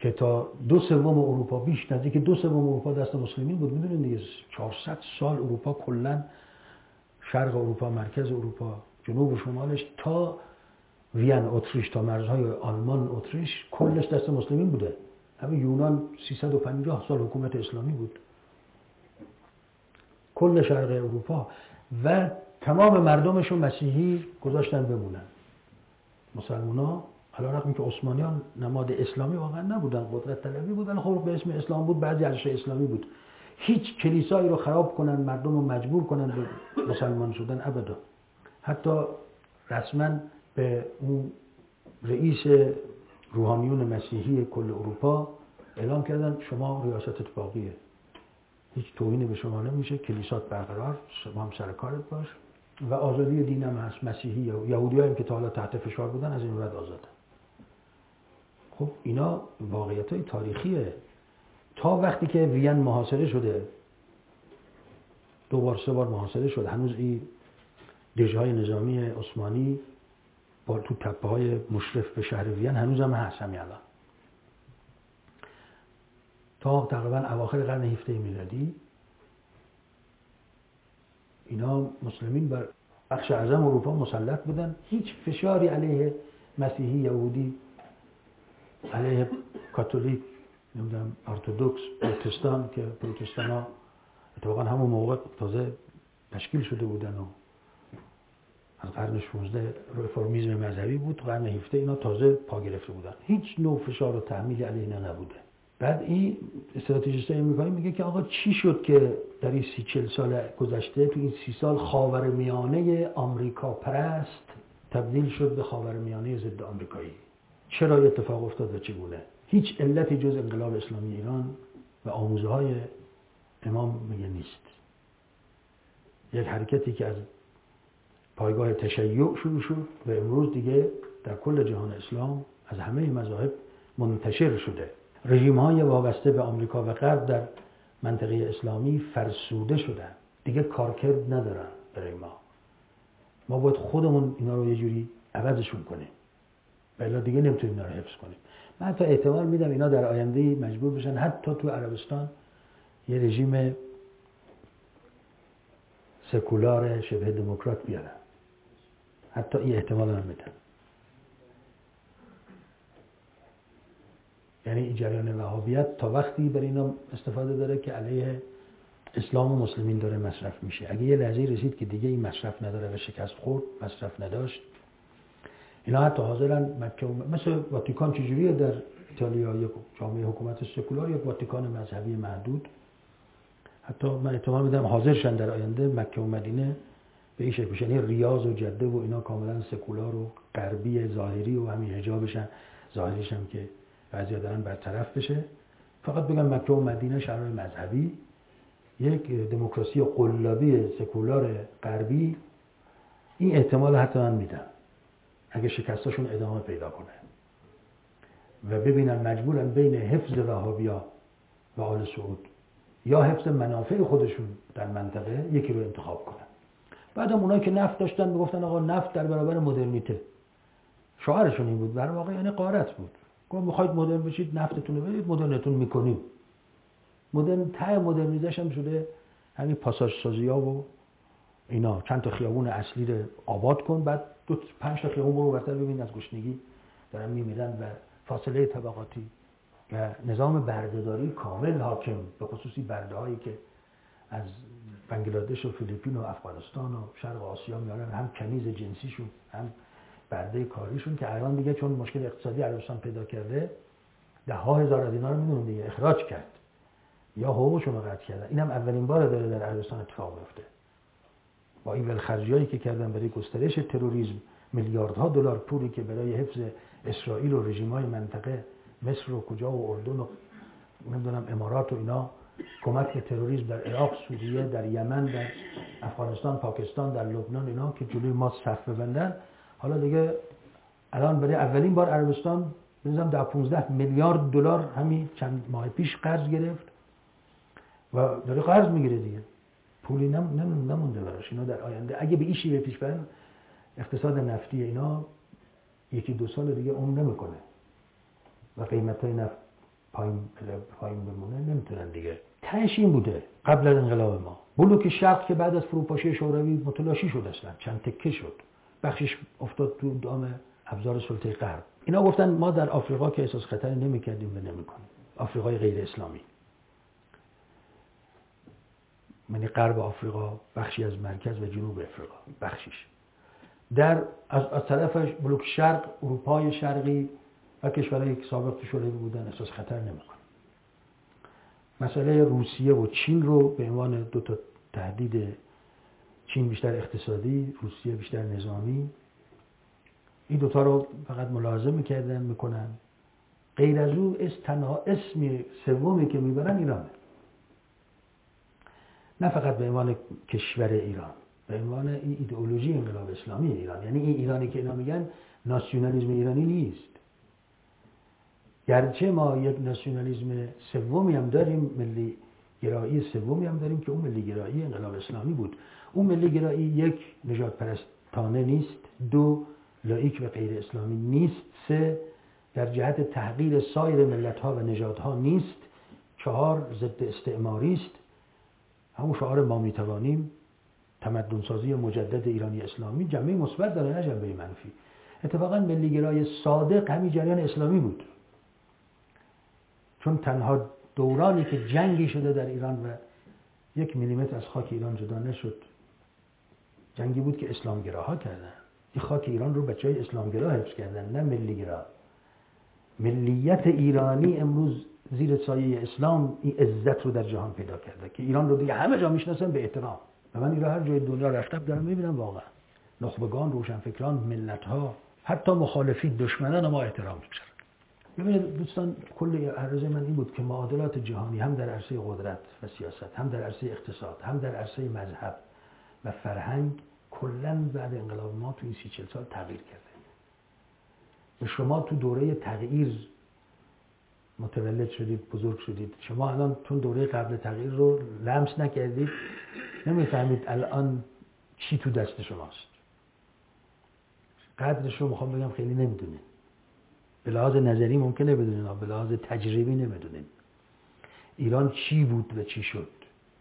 که تا دو سوم اروپا، بیش نزدیک دو سوم اروپا دست مسلمین بود. میدونید دیگه چهارصد سال اروپا کلا، شرق اروپا، مرکز اروپا، جنوب و شمالش تا وین اتریش، تا مرزهای آلمان اتریش، کلش دست مسلمین بوده. همین یونان سیصد و پنجاه سال حکومت اسلامی بود، کل شرق اروپا، و تمام مردمشون مسیحی گذاشتن بمونن. مسلمونا علیرغم که عثمانیان نماد اسلامی واقعا نبودن، قدرت طلبی بودن، خب به اسم اسلام بود، بعضی ارزش اسلامی بود. هیچ کلیسایی رو خراب کنن، مردم رو مجبور کنن به مسلمان شدن، ابدا. حتی رسما به اون رئیس روحانیون مسیحی کل اروپا اعلام کردن شما ریاستت باقیه، هیچ توهینی به شما نمیشه، کلیسات برقرار، شما هم سر کارت باش و آزادی دین هم هست. مسیحی یا یهودی هم که تا حالا تحت فشار بودن از این بعد آزادن. خب اینا واقعیت های تاریخیه. تا وقتی که وین محاصره شده، دو بار سه بار محاصره شده، هنوز این دژهای نظامی عثمانی با تو تپه های مشرف به شهر وین هنوز هم هست همین الان. تا تقریبا اواخر قرن هفدهم میلادی اینا مسلمین بر بخش اعظم اروپا مسلط بودن، هیچ فشاری علیه مسیحی، یهودی، علیه کاتولیک، نمیدونم ارتدوکس، پروتستان، که پروتستان ها اتفاقا همون موقع تازه تشکیل شده بودن و از قرن شانزدهم رفرمیسم مذهبی بود، قرن هفدهم اینا تازه پا گرفته بودن، هیچ نوع فشار و تحمیل علیه اینا نبوده. بعد این استراتژیست امریکایی میگه که آقا چی شد که در این سی چل سال گذشته، تو این سی سال خاورمیانه آمریکا پرست تبدیل شد به خاورمیانه ضد آمریکایی؟ چرا اتفاق افتاد و چگونه؟ هیچ علتی جز انقلاب اسلامی ایران و آموزه های امام میگه نیست. یک حرکتی که از پایگاه تشیع شروع شد و امروز دیگه در کل جهان اسلام از همه مذاهب منتشر شده. رژیم های وابسته به آمریکا و غرب در منطقه اسلامی فرسوده شدن، دیگه کارکرد ندارن برای ما. ما باید خودمون اینا رو یه جوری عوضشون کنیم، ولی دیگه نمیتونیم اینا رو حفظ کنیم. من حتی احتمال میدم اینا در آینده مجبور بشن حتی تو عربستان یه رژیم سکولار شبه دموکرات بیارن، حتی این احتمال هم میدم. یعنی این جریان وهابیت تا وقتی برای اینا استفاده داره که علیه اسلام و مسلمین داره مصرف میشه. اگه یه لحظه رسید که دیگه این مصرف نداره و شکست خورد، مصرف نداشت، اینا حتی حاضرن مکه و مثل واتیکان چجوریه در ایتالیا، یک جامعه حکومت سکولار، یک واتیکان مذهبی محدود، حتی من احتمال میدم حاضرشن در آینده مکه و مدینه به این شکل بشن، یعنی ریاض و جده و اینا کاملا سکولار و غربی ظاهری و همین حجابشن ظاهریش هم که بعضیا دارن برطرف بشه، فقط بگم مکه و مدینه شهرهای مذهبی، یک دموکراسی قلابی سکولار غربی، این احتمال حتی من میدم اگه شکستاشون ادامه پیدا کنه و ببینن مجبورن بین حفظ وهابیا و آل سعود یا حفظ منافع خودشون در منطقه یکی رو انتخاب کنن. بعدم اونایی که نفت داشتن میگفتن آقا نفت در برابر مدرنیته، شعارشون این بود، در واقع یعنی غارت بود. گفت میخواید مدرن بشید نفتتون رو بدید، مدرنتون میکنیم. مدرن ته مدرنیزش هم شده همین پاساژ سازی‌ها و اینا، چند تا خیابون اصلی رو آباد کن، بعد دو پنج تا خیابون برو برتر ببین از گشنگی دارن میمیرن و فاصله طبقاتی و نظام بردهداری کامل حاکم، به خصوصی برده هایی که از بنگلادش و فیلیپین و افغانستان و شرق آسیا میارن، هم کنیز جنسیشون هم برده کاریشون، که الان دیگه چون مشکل اقتصادی عربستان پیدا کرده ده ها هزار از اینا رو میدونن دیگه اخراج کرد یا حقوقشون رو قطع کردن. اینم اولین بار داره در عربستان اتفاق میفته. با این ولخرجیایی که کردن برای گسترش تروریسم، میلیاردها دلار پولی که برای حفظ اسرائیل و رژیم‌های منطقه مصر و کجا و اردن و نمیدونم امارات و اینا کمک به تروریسم در عراق، سوریه، در یمن، در افغانستان، پاکستان، در لبنان، اینا که جلوی ما صف ببندن، حالا دیگه الان برای اولین بار عربستان بنظرم ده پانزده میلیارد دلار همین چند ماه پیش قرض گرفت و داره قرض میگیره دیگه، پولی نم نم نمونده براش. اینا در آینده اگه به این شیوه پیش برن، اقتصاد نفتی اینا یکی دو سال دیگه عمر نمیکنه و قیمتای نفت پایین پایین بمونه نمیتونن دیگه. تهش این بوده قبل از انقلاب ما. بلوک شرق که بعد از فروپاشی شوروی متلاشی شد اصلا، چند تکه شد، بخشش افتاد تو دام ابزار سلطه غرب. اینا گفتن ما در آفریقا که احساس خطری نمی‌کردیم و نمی‌کنیم. آفریقای غیر اسلامی، یعنی غرب آفریقا، بخشی از مرکز و جنوب آفریقا، بخشیش در از, از طرفش بلوک شرق، اروپای شرقی و کشورهایی که سابق تو شوروی بودن احساس خطر نمی‌کنن. مسئله روسیه و چین رو به عنوان دو تا تهدید، چین بیشتر اقتصادی، روسیه بیشتر نظامی، این دوتا رو فقط ملاحظه میکردن میکنن. غیر از او از تنها اسم سومی که میبرن ایرانه، نه فقط به عنوان کشور ایران، به عنوان این ایدئولوژی انقلاب اسلامی ایران. یعنی این ایرانی که اینا میگن ناسیونالیسم ایرانی نیست، گرچه ما یک ناسیونالیسم سومی هم داریم، ملی گرایی سومی هم داریم که اون ملی گرایی انقلاب اسلامی بود. اون ملی گرایی یک، نژاد پرستانه نیست، دو، لاییک و غیر اسلامی نیست، سه، در جهت تحقیر سایر ملت‌ها و نژادها نیست، چهار، ضد استعماری است. همون شعار ما میتوانیم، تمدن سازی مجدد ایرانی اسلامی، جنبه مثبت داره نه جنبه منفی. اتفاقا ملی گرای صادق همین جریان اسلامی بود، چون تنها دورانی که جنگی شده در ایران و یک میلیمتر از خاک ایران جدا نشد جنگی بود که اسلامگراها کردن. این خاک ایران رو بچهای اسلامگرا حفظ کردن، نه ملیگرا. ملیت ایرانی امروز زیر سایه اسلام این عزت رو در جهان پیدا کرده که ایران رو دیگه همه جا میشناسن به احترام. و من ایران هر جای دنیا رفتم دارم میبینم واقعا نخبگان، روشنفکران، ملت‌ها، حتی مخالفین، دشمنان ما احترام می‌گذارن. ببینید دوستان، کل عرضه من این بود که معادلات جهانی هم در عرصه قدرت و سیاست، هم در عرصه اقتصاد، هم در عرصه مذهب و فرهنگ کلاً بعد انقلاب ما تو این سی چل سال تغییر کرده. و شما تو دوره تغییر متولد شدید، بزرگ شدید. شما الان تو دوره قبل تغییر رو لمس نکردید، نمیفهمید الان چی تو دست شماست. قدرش رو میخوام بگم خیلی نمیدونید. به لحاظ نظری ممکنه بدونین، به لحاظ تجربی نمیدونین ایران چی بود و چی شد.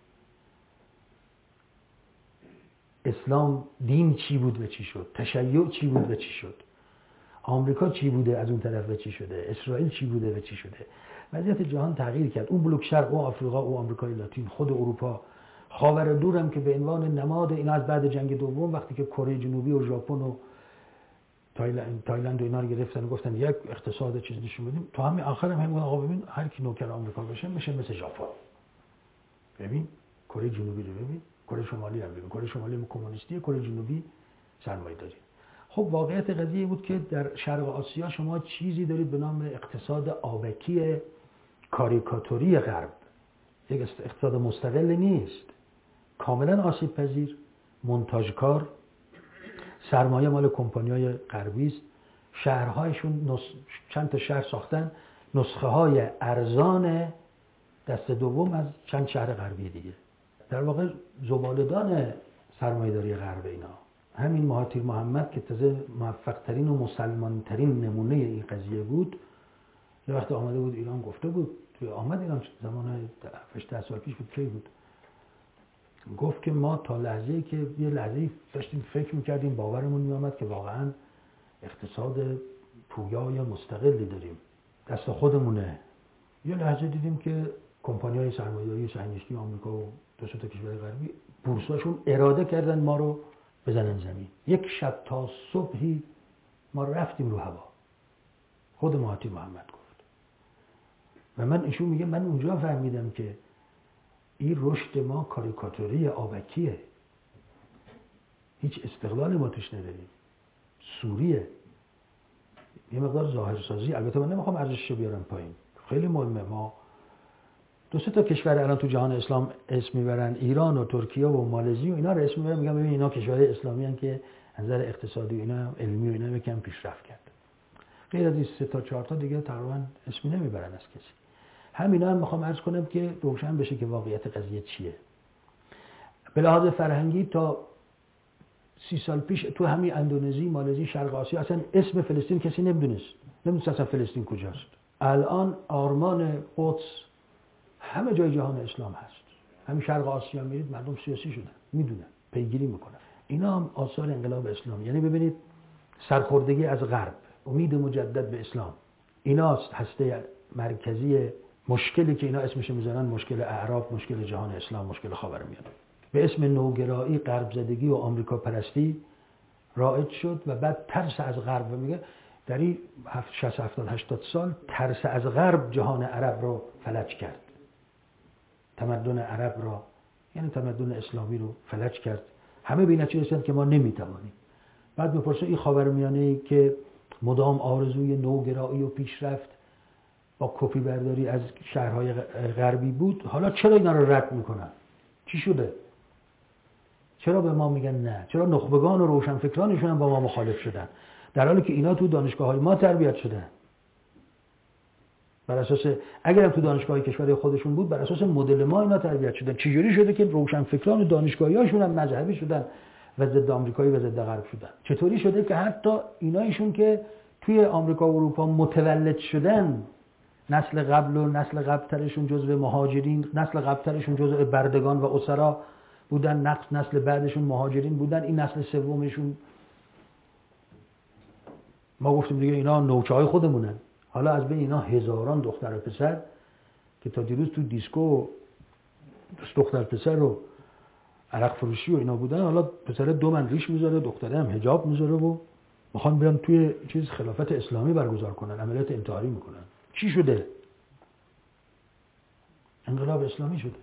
اسلام دین چی بود و چی شد، تشیع چی بود و چی شد، آمریکا چی بوده از اون طرف و چی شده، اسرائیل چی بوده و چی شده. وضعیت جهان تغییر کرد. اون بلوک شرق، اون آفریقا، اون آمریکای لاتین، خود اروپا، خاور دورم که به عنوان نماد اینا از بعد جنگ دوم وقتی که کره جنوبی و ژاپن و تایلند تایلند و اینا رو گرفتن و گفتن یک اقتصاد چیز نشون بدیم، تو همین آخر هم همین آقا ببین هر کی نوکر آمریکا بشه میشه مثل ژاپن. ببین کره جنوبی رو ببین، کره شمالی هم ببین، کره شمالی کمونیستی، کره جنوبی سرمایه‌داری. خب واقعیت قضیه بود که در شرق آسیا شما چیزی دارید به نام اقتصاد آبکی کاریکاتوری غرب. یک اقتصاد مستقل نیست، کاملا آسیب پذیر، منتاجکار، سرمایه مال کمپانی‌های غربی است. شهرهایشون نس... چند تا شهر ساختن، نسخه های ارزان دست دوم از چند شهر غربی دیگه. در واقع زباله‌دان سرمایه‌داری غرب اینا همین مهاتیر محمد که تازه موفق ترین و مسلمان ترین نمونه این قضیه بود، یه وقت آمده بود ایران گفته بود، توی آمد ایران زمان هشت سال پیش بود، کی بود، گفت که ما تا لحظه‌ای که یه لحظه‌ای داشتیم فکر می‌کردیم باورمون می‌آمد که واقعاً اقتصاد پویا یا مستقلی داریم، دست خودمونه. یه لحظه دیدیم که کمپانی‌های سرمایه‌داری صهیونیستی آمریکا و دو سه تا کشور غربی بورساشون اراده کردن ما رو بزنن زمین. یک شب تا صبحی ما رفتیم رو هوا. خود مهاتیر محمد گفت. و من ایشون میگه من اونجا فهمیدم که این رشد ما کاریکاتوری آبکیه، هیچ استقلالی ما توش نداریم، سوریه، یه مقدار ظاهرسازی. البته من نمیخوام ارزشش بیارم پایین، خیلی مهمه. ما دو سه تا کشور الان تو جهان اسلام اسم میبرن، ایران و ترکیه و مالزی و اینا رو اسم میبرن، میگن ببین اینا کشورهای اسلامی هستن که از نظر اقتصادی و اینا علمی و اینا یکم پیشرفت کرد. غیر از این سه تا چهار تا دیگه تقریبا اسمی نمیبرن از کسی. همینا هم میخوام عرض کنم که روشن بشه که واقعیت قضیه چیه. به لحاظ فرهنگی تا سی سال پیش تو همین اندونزی، مالزی، شرق آسیا اصلا اسم فلسطین کسی نمیدونست. نمیدونست اصلا فلسطین کجاست. الان آرمان قدس همه جای جهان اسلام هست. همین شرق آسیا میرید مردم سیاسی شدن، میدونن، پیگیری میکنن. اینا هم آثار انقلاب اسلامی. یعنی ببینید سرخوردگی از غرب، امید مجدد به اسلام، ایناست هسته مرکزی مشکلی که اینا اسمش میذارن مشکل اعراب، مشکل جهان اسلام، مشکل خاورمیانه. به اسم نوگرایی، غرب زدگی و آمریکا پرستی رایج شد و بعد ترس از غرب. میگه در این شصت هفتاد هشتاد سال ترس از غرب جهان عرب رو فلج کرد، تمدن عرب را، یعنی تمدن اسلامی رو فلج کرد. همه به این نتیجه رسیدن که ما نمیتوانیم. بعد میپرسه این خاورمیانه‌ای که مدام آرزوی نوگرایی و پیشرفت با کپی برداری از شهرهای غربی بود، حالا چرا اینا رو رد میکنن؟ چی شده؟ چرا به ما میگن نه؟ چرا نخبگان و روشنفکرانشون هم با ما مخالف شدن؟ در حالی که اینا تو دانشگاه‌های ما تربیت شدن. بر اساس اگر هم تو دانشگاه کشور خودشون بود، بر اساس مدل ما اینا تربیت شدن. چجوری شده که روشنفکران و دانشگاهی‌هاشون هم مذهبی شدن و ضد آمریکایی و ضد غرب شدن؟ چطوری شده که حتی اینایشون که توی آمریکا و اروپا متولد شدن، نسل قبل و نسل قبل‌ترشون جزو مهاجرین، نسل قبل‌ترشون جزو بردگان و اسرا بودن، نسل بعدشون مهاجرین بودن، این نسل سومشون ما گفتیم دیگه اینا نوچه‌های خودمونن. حالا از بین اینا هزاران دختر و پسر که تا دیروز تو دیسکو دختر پسر رو عرق فروشی و اینا بودن، حالا پسر دو من ریش میذاره، دختره هم حجاب میذاره و میخوان بیان توی چیز خلافت اسلامی برگزار کنن، عملیات انتحاری میکنن. چی شده؟ انقلاب اسلامی شده.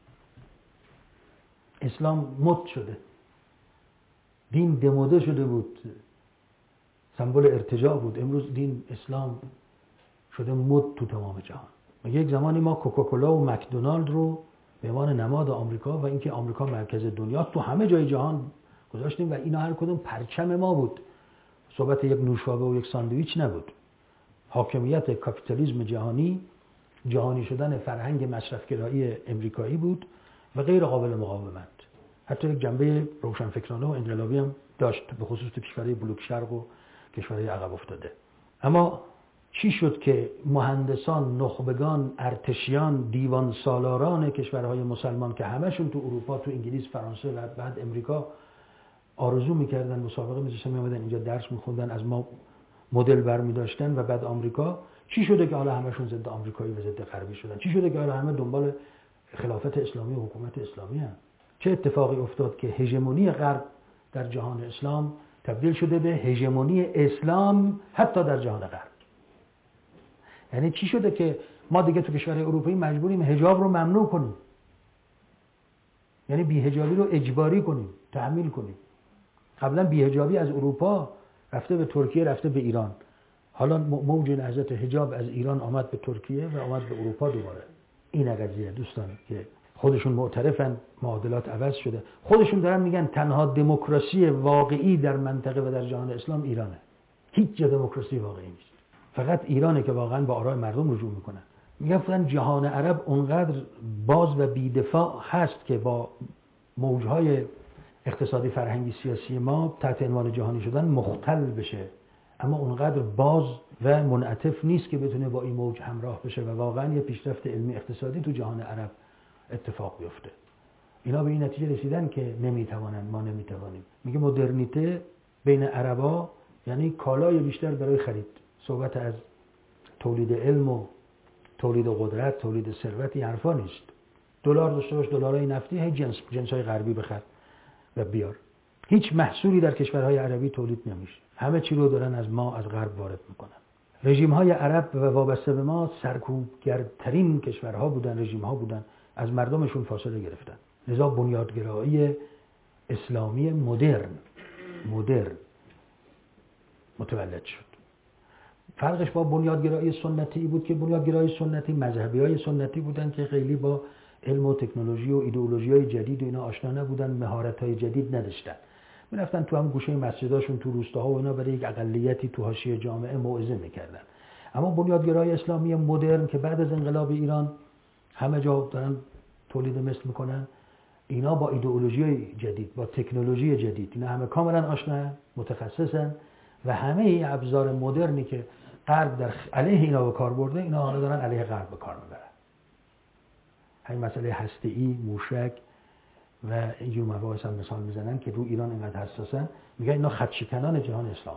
اسلام مد شده. دین دموده شده بود، سمبل ارتجاع بود. امروز دین اسلام شده مد تو تمام جهان. و یک زمانی ما کوکاکولا و مکدونالد رو به عنوان نماد آمریکا و اینکه آمریکا مرکز دنیا تو همه جای جهان گذاشتیم و اینا هر کدوم پرچم ما بود. صحبت یک نوشابه و یک ساندویچ نبود. حاکمیت کاپیتالیسم جهانی، جهانی شدن فرهنگ مصرفگرایی امریکایی بود و غیر قابل مقاومت. حتی یک جنبه روشنفکرانه و انقلابی هم داشت، به خصوص تو کشورهای بلوک شرق و کشورهای عقب افتاده. اما چی شد که مهندسان، نخبگان، ارتشیان، دیوان سالاران کشورهای مسلمان که همشون تو اروپا، تو انگلیس، فرانسه و بعد امریکا آرزو میکردن، مسابقه میذاشتن، میامدن اینجا درس میخوندن، از ما مدل برمی داشتن و بعد آمریکا، چی شده که حالا همشون ضد آمریکایی و ضد غربی شدن؟ چی شده که حالا همه دنبال خلافت اسلامی و حکومت اسلامی هستن؟ چه اتفاقی افتاد که هژمونی غرب در جهان اسلام تبدیل شده به هژمونی اسلام حتی در جهان غرب؟ یعنی چی شده که ما دیگه تو کشورهای اروپایی مجبوریم حجاب رو ممنوع کنیم؟ یعنی بی‌حجابی رو اجباری کنیم، تحمیل کنیم. قبلا بی‌حجابی از اروپا رفته به ترکیه، رفته به ایران. حالا موج نهضت حجاب از ایران آمد به ترکیه و آمد به اروپا دوباره. این قضیه دوستان که خودشون معترفن معادلات عوض شده، خودشون دارن میگن تنها دموکراسی واقعی در منطقه و در جهان اسلام ایرانه. هیچ جا دموکراسی واقعی نیست. فقط ایرانه که واقعا با آرای مردم رجوع میکنن. میگن جهان عرب اونقدر باز و بی‌دفاع هست که با موجهای اقتصادی، فرهنگی، سیاسی ما تحت عنوان جهانی شدن مختل بشه، اما اونقدر باز و منعطف نیست که بتونه با این موج همراه بشه و واقعا یه پیشرفت علمی اقتصادی تو جهان عرب اتفاق بیفته. اینا به این نتیجه رسیدن که نمیتوانن، ما نمیتوانیم. میگه مدرنیته بین عربا یعنی کالای بیشتر برای خرید. صحبت از تولید علم و تولید قدرت، تولید ثروت، این حرفا نیست. دلار داشته باش، دلارای نفتی، هی جنس جنسای غربی بخر و بیار. هیچ محصولی در کشورهای عربی تولید نمیشه. همه چی رو دارن از ما، از غرب وارد میکنن. رژیم‌های عرب و وابسته به ما سرکوبگرترین کشورها بودن، رژیم‌ها بودن، از مردمشون فاصله گرفتن. لذا بنیادگرایی اسلامی مدرن مدرن متولد شد. فرقش با بنیادگرایی سنتی بود که بنیادگرایی سنتی مذهبی‌های سنتی بودن که خیلی با علم و تکنولوژی و ایدئولوژی‌های جدید و اینا آشنا نبودن، مهارت‌های جدید نداشتن. می‌رفتن تو هم گوشه مسجداشون، تو روستاها و اینا برای یک اقلیتی تو حاشیه جامعه موعظه می‌کردن. اما بنیادگرای اسلامی مدرن که بعد از انقلاب ایران همه جا دارن تولید مثل میکنن، اینا با ایدئولوژی جدید، با تکنولوژی جدید، اینا همه کاملا آشنا، متخصصن و همه این ابزار مدرنی که غرب در علیه اینا به کار برده، اینا حالا دارن علیه غرب به کار میبرن. همین مسئله هسته‌ای، موشک و اینجور مباحث هم مثال میزنن که رو ایران اینقدر حساسن، میگن اینا خط شکنان جهان اسلامه.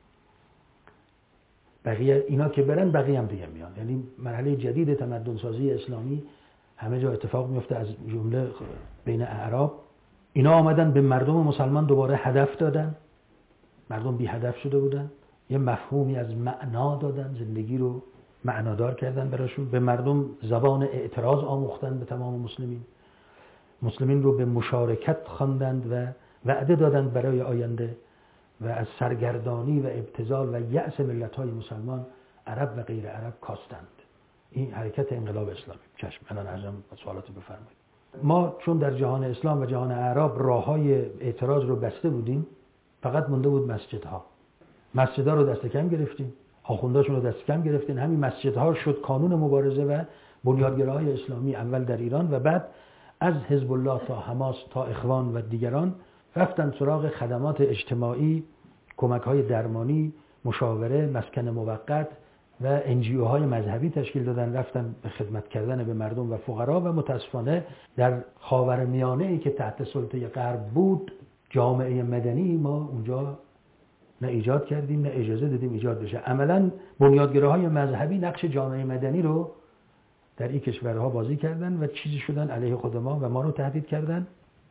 بقیه اینا که برن بقیه هم دیگه میان. یعنی مرحله جدید تمدن سازی اسلامی همه جا اتفاق میفته، از جمله بین اعراب. اینا آمدن به مردم مسلمان دوباره هدف دادن، مردم بی هدف شده بودن، یه مفهومی از معنا دادن، زندگی رو معنادار کردن براشون. به مردم زبان اعتراض آموختن، به تمام مسلمین مسلمین رو به مشارکت خواندند و وعده دادند برای آینده و از سرگردانی و ابتذال و یأس ملت‌های مسلمان عرب و غیر عرب کاستند. این حرکت انقلاب اسلامی. چشم الان ازم سوالات بفرمایید. ما چون در جهان اسلام و جهان اعراب راه‌های اعتراض رو بسته بودیم، فقط مونده بود مسجدها. مسجدها رو دست کم گرفتیم، آخونداشون رو دست کم گرفتین. همین مسجدها شد کانون مبارزه و بنیادگراهای اسلامی، اول در ایران و بعد از حزب الله تا حماس تا اخوان و دیگران رفتن سراغ خدمات اجتماعی، کمک‌های درمانی، مشاوره، مسکن موقت و انجیوهای مذهبی تشکیل دادن، رفتن به خدمت کردن به مردم و فقرا. و متاسفانه در خاورمیانه‌ای که تحت سلطه غرب بود، جامعه مدنی ما اونجا نه ایجاد کردیم نه اجازه دادیم ایجاد بشه. عملاً بنیادگراهای مذهبی نقش جامعه مدنی رو در این کشورها بازی کردن و چیزی شدن علیه خود ما و ما رو تهدید کردن.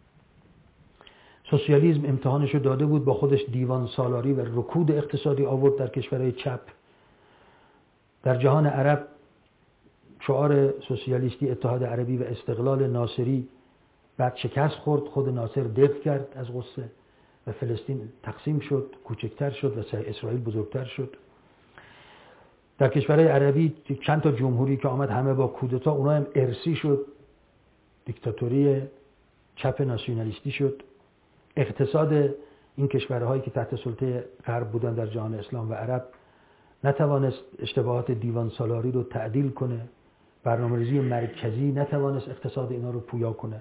سوسیالیسم امتحانشو داده بود، با خودش دیوان سالاری و رکود اقتصادی آورد در کشورهای چپ. در جهان عرب شعار سوسیالیستی اتحاد عربی و استقلال ناصری بعد شکست خورد، خود ناصر دفع کرد از غصه و فلسطین تقسیم شد، کوچکتر شد و اسرائیل بزرگتر شد. در کشورهای عربی چند تا جمهوری که آمد همه با کودتا، اونا هم ارثی شد، دیکتاتوری چپ ناسیونالیستی شد. اقتصاد این کشورهایی که تحت سلطه غرب بودن در جهان اسلام و عرب نتوانست اشتباهات دیوان سالاری رو تعدیل کنه، برنامه‌ریزی مرکزی نتوانست اقتصاد اینا رو پویا کنه.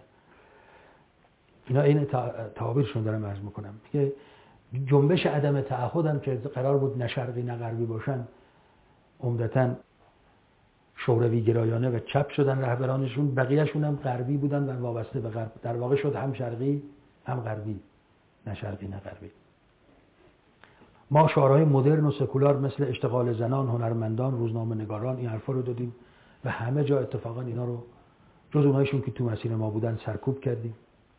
اینا این تعابیرشون دارم عرض میکنم که جنبش عدم تعهد هم که قرار بود نه شرقی نه غربی باشن، عمدتاً شوروی گرایانه و چپ شدن رهبرانشون، بقیه‌شون هم غربی بودن و وابسته به غرب. در واقع شد هم شرقی هم غربی، نه شرقی نه غربی. ما شعارهای مدرن و سکولار مثل اشتغال زنان، هنرمندان، روزنامه نگاران، این حرفا رو دادیم و همه جا اتفاقا اینا رو جز اونایشون که تو مسیر ما بودن سرکوب کردیم.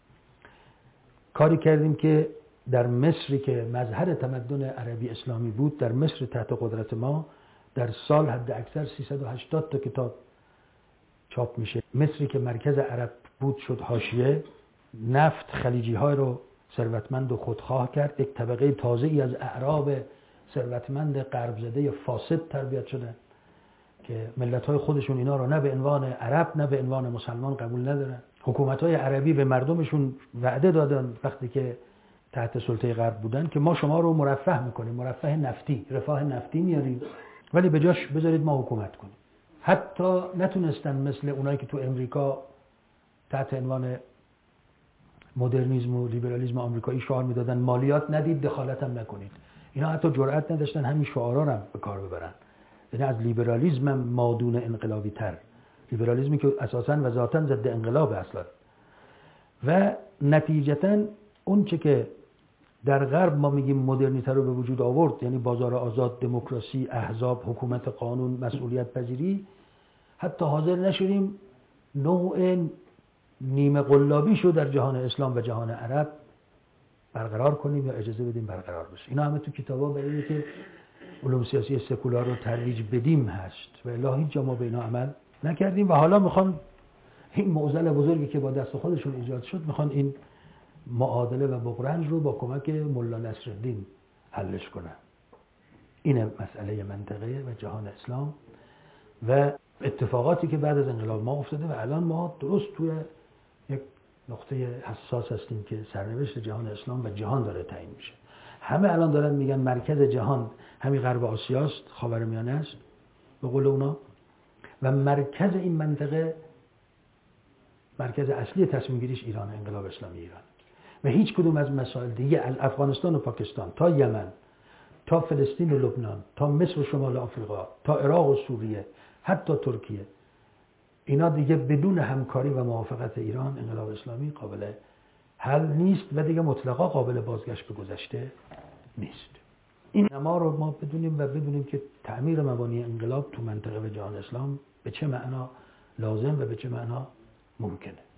کاری کردیم که در مصری که مظهر تمدن عربی اسلامی بود، در مصر تحت قدرت ما در سال حد اکثر سیصد و هشتاد تا کتاب چاپ میشه. مصری که مرکز عرب بود شد حاشیه. نفت خلیجی های رو ثروتمند و خودخواه کرد. یک طبقه تازه‌ای از اعراب ثروتمند غرب زده فاسد تربیت شدن که ملت‌های خودشون اینا رو نه به عنوان عرب نه به عنوان مسلمان قبول ندارن. حکومت‌های عربی به مردمشون وعده دادن وقتی که تحت سلطه غرب بودن که ما شما رو مرفه میکنیم، مرفه نفتی، رفاه نفتی میاریم، ولی به جاش بذارید ما حکومت کنیم. حتی نتونستن مثل اونایی که تو امریکا تحت عنوان مدرنیسم و لیبرالیسم آمریکایی شعار میدادن مالیات ندید، دخالت هم نکنید. اینا حتی جرئت نداشتن همین شعارا رو به کار ببرن. یعنی از لیبرالیسم مادون انقلابی تر، لیبرالیسمی که اساساً و ذاتاً ضد انقلاب اصلا. و نتیجتاً اون چه که در غرب ما میگیم مدرنیته رو به وجود آورد، یعنی بازار آزاد، دموکراسی، احزاب، حکومت قانون، مسئولیت پذیری، حتی حاضر نشدیم نوع نیمه قلابی شو در جهان اسلام و جهان عرب برقرار کنیم یا اجازه بدیم برقرار بشه. اینا همه تو کتابا برای که علوم سیاسی سکولار رو ترویج بدیم هست و الا هیچ جا ما به اینا عمل نکردیم و حالا میخوان این معضل بزرگی که با دست خودشون ایجاد شد، میخوان این معادله و بغرنج رو با کمک ملا نصرالدین حلش کنن. این مسئله منطقه و جهان اسلام و اتفاقاتی که بعد از انقلاب ما افتاده و الان ما درست توی یک نقطه حساس هستیم که سرنوشت جهان اسلام و جهان داره تعیین میشه. همه الان دارن میگن مرکز جهان همین غرب آسیاست، خاورمیانه است به قول اونا، و مرکز این منطقه، مرکز اصلی تصمیم گیریش ایران، انقلاب اسلامی ایران. و هیچ کدوم از مسائل دیگه، از افغانستان و پاکستان تا یمن تا فلسطین و لبنان، تا مصر و شمال آفریقا، تا عراق و سوریه، حتی ترکیه، اینا دیگه بدون همکاری و موافقت ایران انقلاب اسلامی قابل حل نیست و دیگه مطلقا قابل بازگشت به گذشته نیست. این ما رو ما بدونیم و بدونیم که تعمیر مبانی انقلاب تو منطقه و جهان اسلام به چه معنا لازم و به چه معنا ممکنه.